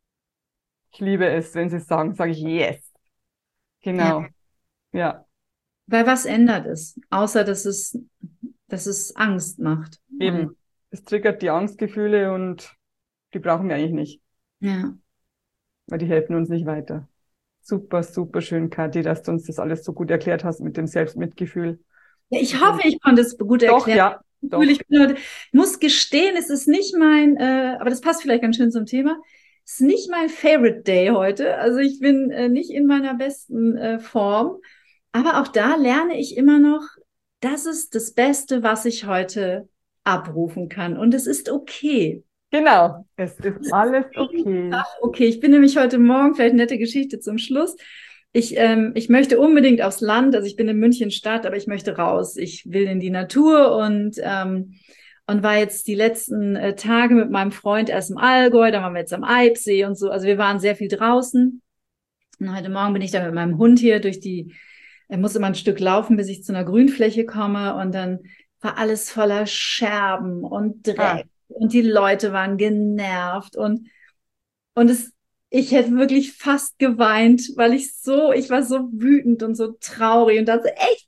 Ich liebe es, wenn sie es sagen, sage ich yes. Genau. Ja. ja.
Weil was ändert es? Außer, dass es, dass es Angst macht.
Eben.
Und
es triggert die Angstgefühle und die brauchen wir eigentlich nicht.
Ja.
Weil die helfen uns nicht weiter. Super, super schön, Kathi, dass du uns das alles so gut erklärt hast mit dem Selbstmitgefühl.
Ja, ich hoffe, ich konnte es gut erklären.
Doch, ja. Doch.
Ich muss gestehen, es ist nicht mein, äh, aber das passt vielleicht ganz schön zum Thema, es ist nicht mein Favorite Day heute. Also ich bin äh, nicht in meiner besten äh, Form. Aber auch da lerne ich immer noch, das ist das Beste, was ich heute abrufen kann. Und es ist okay.
Genau, es ist alles okay.
Ach, okay, ich bin nämlich heute Morgen, vielleicht eine nette Geschichte zum Schluss. Ich, ähm, ich möchte unbedingt aufs Land, also ich bin in München Stadt, aber ich möchte raus. Ich will in die Natur und, ähm, und war jetzt die letzten äh, Tage mit meinem Freund erst im Allgäu, dann waren wir jetzt am Eibsee und so. Also wir waren sehr viel draußen. Und heute Morgen bin ich dann mit meinem Hund hier durch die Er muss immer ein Stück laufen, bis ich zu einer Grünfläche komme und dann war alles voller Scherben und Dreck ah. und die Leute waren genervt und, und es, ich hätte wirklich fast geweint, weil ich so, ich war so wütend und so traurig und dachte, ich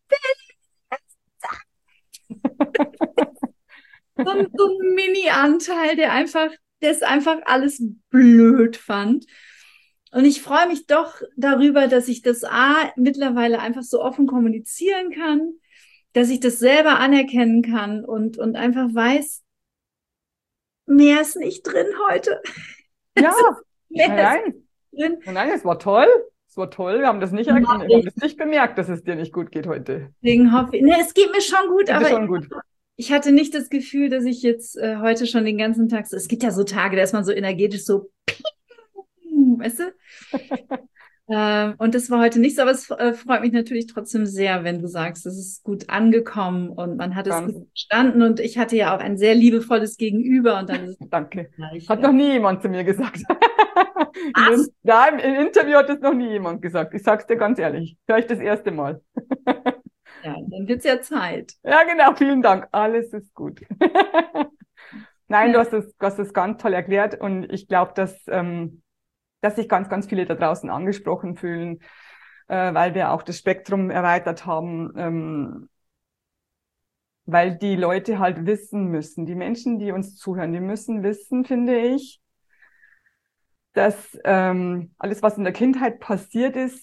will so, ein, so ein Mini-Anteil, der einfach, der es einfach alles blöd fand. Und ich freue mich doch darüber, dass ich das A mittlerweile einfach so offen kommunizieren kann, dass ich das selber anerkennen kann und, und einfach weiß, mehr ist nicht drin heute.
Ja, nein, nein, nein, es war toll. Es war toll. Wir haben das nicht, wir haben das nicht bemerkt, dass es dir nicht gut geht heute.
Deswegen hoffe ich, ne, es geht mir schon gut,
geht
aber
schon gut.
Ich, ich hatte nicht das Gefühl, dass ich jetzt äh, heute schon den ganzen Tag so, es gibt ja so Tage, da ist man so energetisch so weißt du? ähm, und das war heute nicht so, aber es äh, freut mich natürlich trotzdem sehr, wenn du sagst, es ist gut angekommen und man hat es Ganz. gut verstanden und ich hatte ja auch ein sehr liebevolles Gegenüber und dann ist es
Danke. Gleich, hat ja. noch nie jemand zu mir gesagt. Was? Ja, im, im Interview hat es noch nie jemand gesagt. Ich sag's dir ganz ehrlich. Vielleicht das erste Mal.
Ja, dann wird's ja Zeit.
Ja, genau. Vielen Dank. Alles ist gut. Nein, ja. du hast es, du hast es ganz toll erklärt und ich glaube, dass ähm, dass sich ganz, ganz viele da draußen angesprochen fühlen, äh, weil wir auch das Spektrum erweitert haben, ähm, weil die Leute halt wissen müssen, die Menschen, die uns zuhören, die müssen wissen, finde ich, dass ähm, alles, was in der Kindheit passiert ist,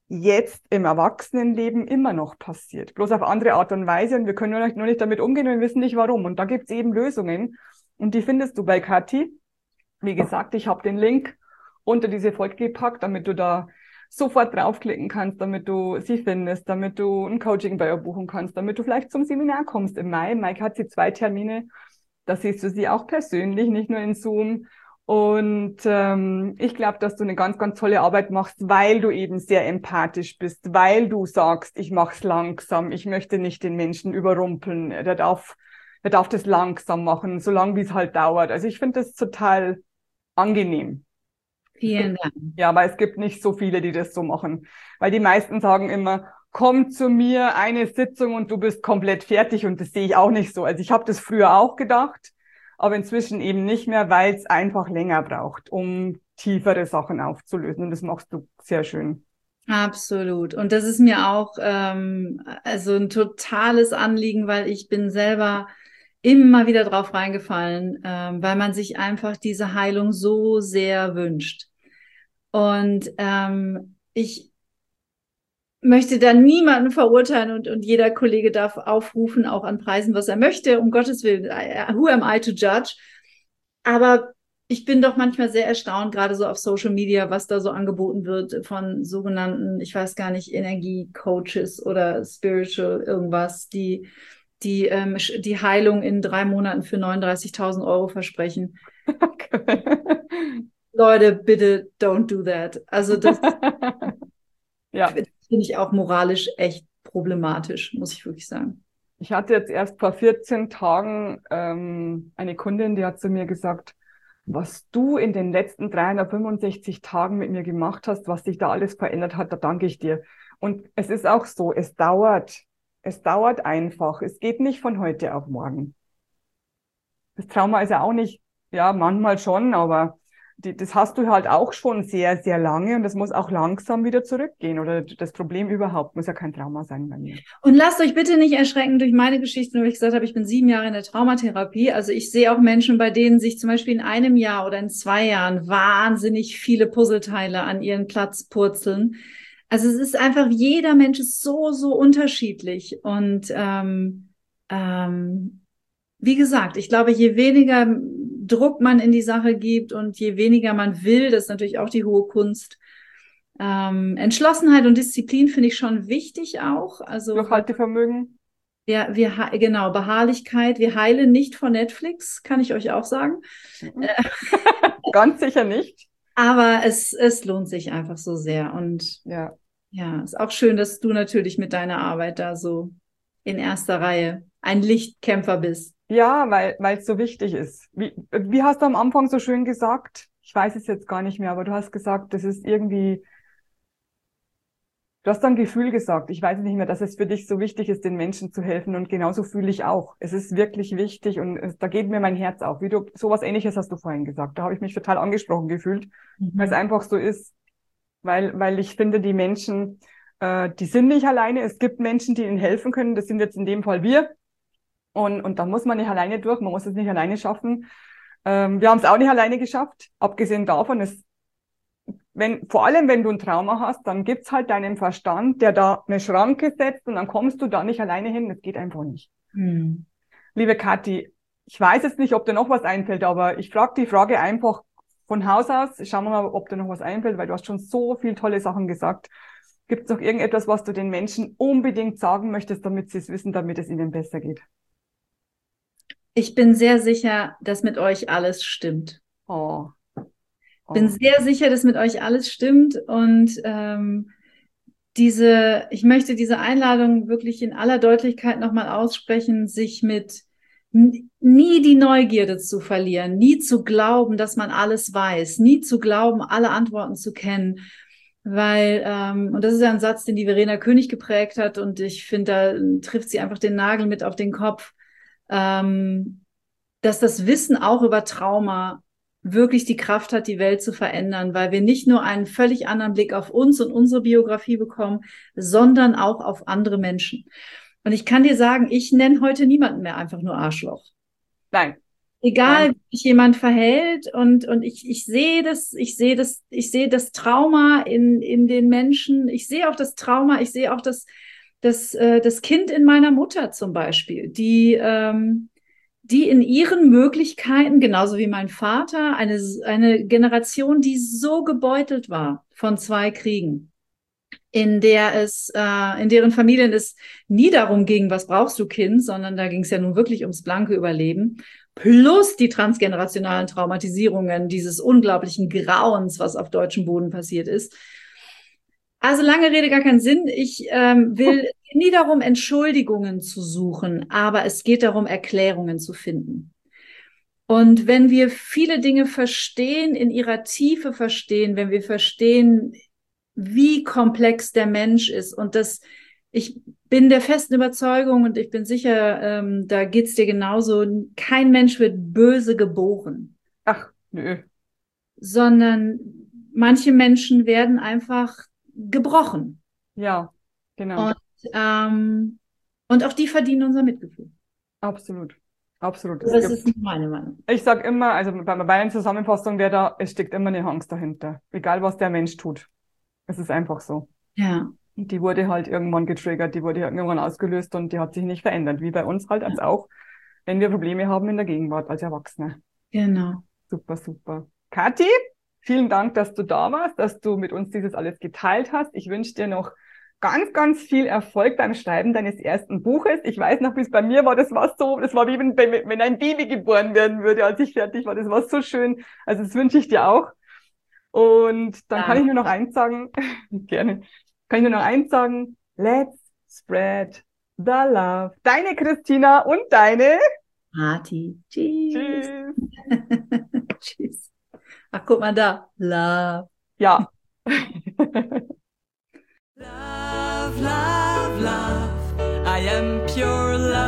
jetzt im Erwachsenenleben immer noch passiert. Bloß auf andere Art und Weise und wir können nur nicht, nur nicht damit umgehen und wir wissen nicht warum. Und da gibt's eben Lösungen und die findest du bei Kathi. Wie gesagt, ich habe den Link unter diese Folge gepackt, damit du da sofort draufklicken kannst, damit du sie findest, damit du ein Coaching bei ihr buchen kannst, damit du vielleicht zum Seminar kommst im Mai. Maike hat sie zwei Termine, da siehst du sie auch persönlich, nicht nur in Zoom. Und ähm, ich glaube, dass du eine ganz, ganz tolle Arbeit machst, weil du eben sehr empathisch bist, weil du sagst, ich mach's langsam, ich möchte nicht den Menschen überrumpeln, der darf, der darf das langsam machen, solange wie es halt dauert. Also ich finde das total angenehm.
Vielen Dank.
Ja, weil es gibt nicht so viele, die das so machen. Weil die meisten sagen immer, komm zu mir, eine Sitzung und du bist komplett fertig. Und das sehe ich auch nicht so. Also ich habe das früher auch gedacht, aber inzwischen eben nicht mehr, weil es einfach länger braucht, um tiefere Sachen aufzulösen. Und das machst du sehr schön.
Absolut. Und das ist mir auch ähm, also ein totales Anliegen, weil ich bin selber immer wieder drauf reingefallen, ähm, weil man sich einfach diese Heilung so sehr wünscht. Und ähm, ich möchte da niemanden verurteilen und, und jeder Kollege darf aufrufen, auch an Preisen, was er möchte, um Gottes Willen. Who am I to judge? Aber ich bin doch manchmal sehr erstaunt, gerade so auf Social Media, was da so angeboten wird von sogenannten, ich weiß gar nicht, Energiecoaches oder Spiritual irgendwas, die die ähm, die Heilung in drei Monaten für neununddreißigtausend Euro versprechen. Okay. Leute, bitte don't do that. Also das, ja. finde ich auch moralisch echt problematisch, muss ich wirklich sagen.
Ich hatte jetzt erst vor vierzehn Tagen ähm, eine Kundin, die hat zu mir gesagt, was du in den letzten dreihundertfünfundsechzig Tagen mit mir gemacht hast, was sich da alles verändert hat, da danke ich dir. Und es ist auch so, es dauert. Es dauert einfach. Es geht nicht von heute auf morgen. Das Trauma ist ja auch nicht, ja, manchmal schon, aber die, das hast du halt auch schon sehr, sehr lange und das muss auch langsam wieder zurückgehen. Oder das Problem überhaupt muss ja kein Trauma sein bei mir.
Und lasst euch bitte nicht erschrecken durch meine Geschichten, wo ich gesagt habe, ich bin sieben Jahre in der Traumatherapie. Also ich sehe auch Menschen, bei denen sich zum Beispiel in einem Jahr oder in zwei Jahren wahnsinnig viele Puzzleteile an ihren Platz purzeln. Also es ist einfach, jeder Mensch ist so, so unterschiedlich. Und ähm, ähm, wie gesagt, ich glaube, je weniger Druck man in die Sache gibt und je weniger man will, das ist natürlich auch die hohe Kunst. Ähm, Entschlossenheit und Disziplin finde ich schon wichtig auch. Also
Durchhaltevermögen.
Ja, wir, genau, Beharrlichkeit. Wir heilen nicht von Netflix, kann ich euch auch sagen.
Mhm. Ganz sicher nicht.
Aber es, es lohnt sich einfach so sehr. Und
ja,
ja, ist auch schön, dass du natürlich mit deiner Arbeit da so in erster Reihe ein Lichtkämpfer bist.
Ja, weil weil es so wichtig ist. Wie, wie hast du am Anfang so schön gesagt? Ich weiß es jetzt gar nicht mehr, aber du hast gesagt, das ist irgendwie, du hast ein Gefühl gesagt, ich weiß nicht mehr, dass es für dich so wichtig ist, den Menschen zu helfen und genauso fühle ich auch. Es ist wirklich wichtig und es, da geht mir mein Herz auf. Wie du, sowas Ähnliches hast du vorhin gesagt. Da habe ich mich total angesprochen gefühlt, mhm. weil es einfach so ist, weil weil ich finde, die Menschen, äh, die sind nicht alleine. Es gibt Menschen, die ihnen helfen können. Das sind jetzt in dem Fall wir. Und, und da muss man nicht alleine durch, man muss es nicht alleine schaffen. Ähm, wir haben es auch nicht alleine geschafft, abgesehen davon, ist, wenn, vor allem wenn du ein Trauma hast, dann gibt's halt deinen Verstand, der da eine Schranke setzt und dann kommst du da nicht alleine hin, das geht einfach nicht. Hm. Liebe Kathi, ich weiß jetzt nicht, ob dir noch was einfällt, aber ich frage die Frage einfach von Haus aus, schauen wir mal, ob dir noch was einfällt, weil du hast schon so viele tolle Sachen gesagt. Gibt es noch irgendetwas, was du den Menschen unbedingt sagen möchtest, damit sie es wissen, damit es ihnen besser geht?
Ich bin sehr sicher, dass mit euch alles stimmt.
Oh. Oh.
Bin sehr sicher, dass mit euch alles stimmt und ähm, diese, ich möchte diese Einladung wirklich in aller Deutlichkeit nochmal aussprechen, sich mit nie die Neugierde zu verlieren, nie zu glauben, dass man alles weiß, nie zu glauben, alle Antworten zu kennen. Weil, ähm, und das ist ja ein Satz, den die Verena König geprägt hat und ich finde, da trifft sie einfach den Nagel mit auf den Kopf. Ähm, dass das Wissen auch über Trauma wirklich die Kraft hat, die Welt zu verändern, weil wir nicht nur einen völlig anderen Blick auf uns und unsere Biografie bekommen, sondern auch auf andere Menschen. Und ich kann dir sagen, ich nenne heute niemanden mehr einfach nur Arschloch.
Nein.
Egal, wie sich jemand verhält und, und ich, ich sehe das, ich sehe das, ich sehe das Trauma in, in den Menschen. Ich sehe auch das Trauma, ich sehe auch das, das, äh, das Kind in meiner Mutter zum Beispiel, die, ähm, die in ihren Möglichkeiten, genauso wie mein Vater, eine, eine Generation, die so gebeutelt war von zwei Kriegen, in der es, äh, in deren Familien es nie darum ging, was brauchst du, Kind, sondern da ging es ja nun wirklich ums blanke Überleben. Plus die transgenerationalen Traumatisierungen dieses unglaublichen Grauens, was auf deutschem Boden passiert ist. Also lange Rede, gar keinen Sinn. Ich ähm, will nie darum, Entschuldigungen zu suchen, aber es geht darum, Erklärungen zu finden. Und wenn wir viele Dinge verstehen, in ihrer Tiefe verstehen, wenn wir verstehen, wie komplex der Mensch ist und das, ich bin der festen Überzeugung und ich bin sicher, ähm, da geht's dir genauso, kein Mensch wird böse geboren.
Ach, nö.
Sondern manche Menschen werden einfach gebrochen.
Ja, genau.
Und, ähm, und auch die verdienen unser Mitgefühl.
Absolut. Absolut.
Das
Es
ist
gibt,
meine Meinung.
ich sag immer, also bei meiner Zusammenfassung wäre da, es steckt immer eine Angst dahinter. Egal, was der Mensch tut. Es ist einfach so.
Ja.
Die wurde halt irgendwann getriggert, die wurde halt irgendwann ausgelöst und die hat sich nicht verändert. Wie bei uns halt als auch, wenn wir Probleme haben in der Gegenwart als Erwachsene.
Genau.
Super, super. Kathi, vielen Dank, dass du da warst, dass du mit uns dieses alles geteilt hast. Ich wünsche dir noch ganz, ganz viel Erfolg beim Schreiben deines ersten Buches. Ich weiß noch, bis bei mir war, das war so, das war wie wenn, wenn ein Baby geboren werden würde, als ich fertig war. Das war so schön. Also das wünsche ich dir auch. Und dann
Ja.
kann ich nur noch eins sagen, gerne, kann ich nur noch eins sagen, let's spread the love. Deine Christina und deine
Party. Tschüss.
Tschüss.
Tschüss. Ach, guck mal da. Love.
Ja.
Love, love, love, I am pure love.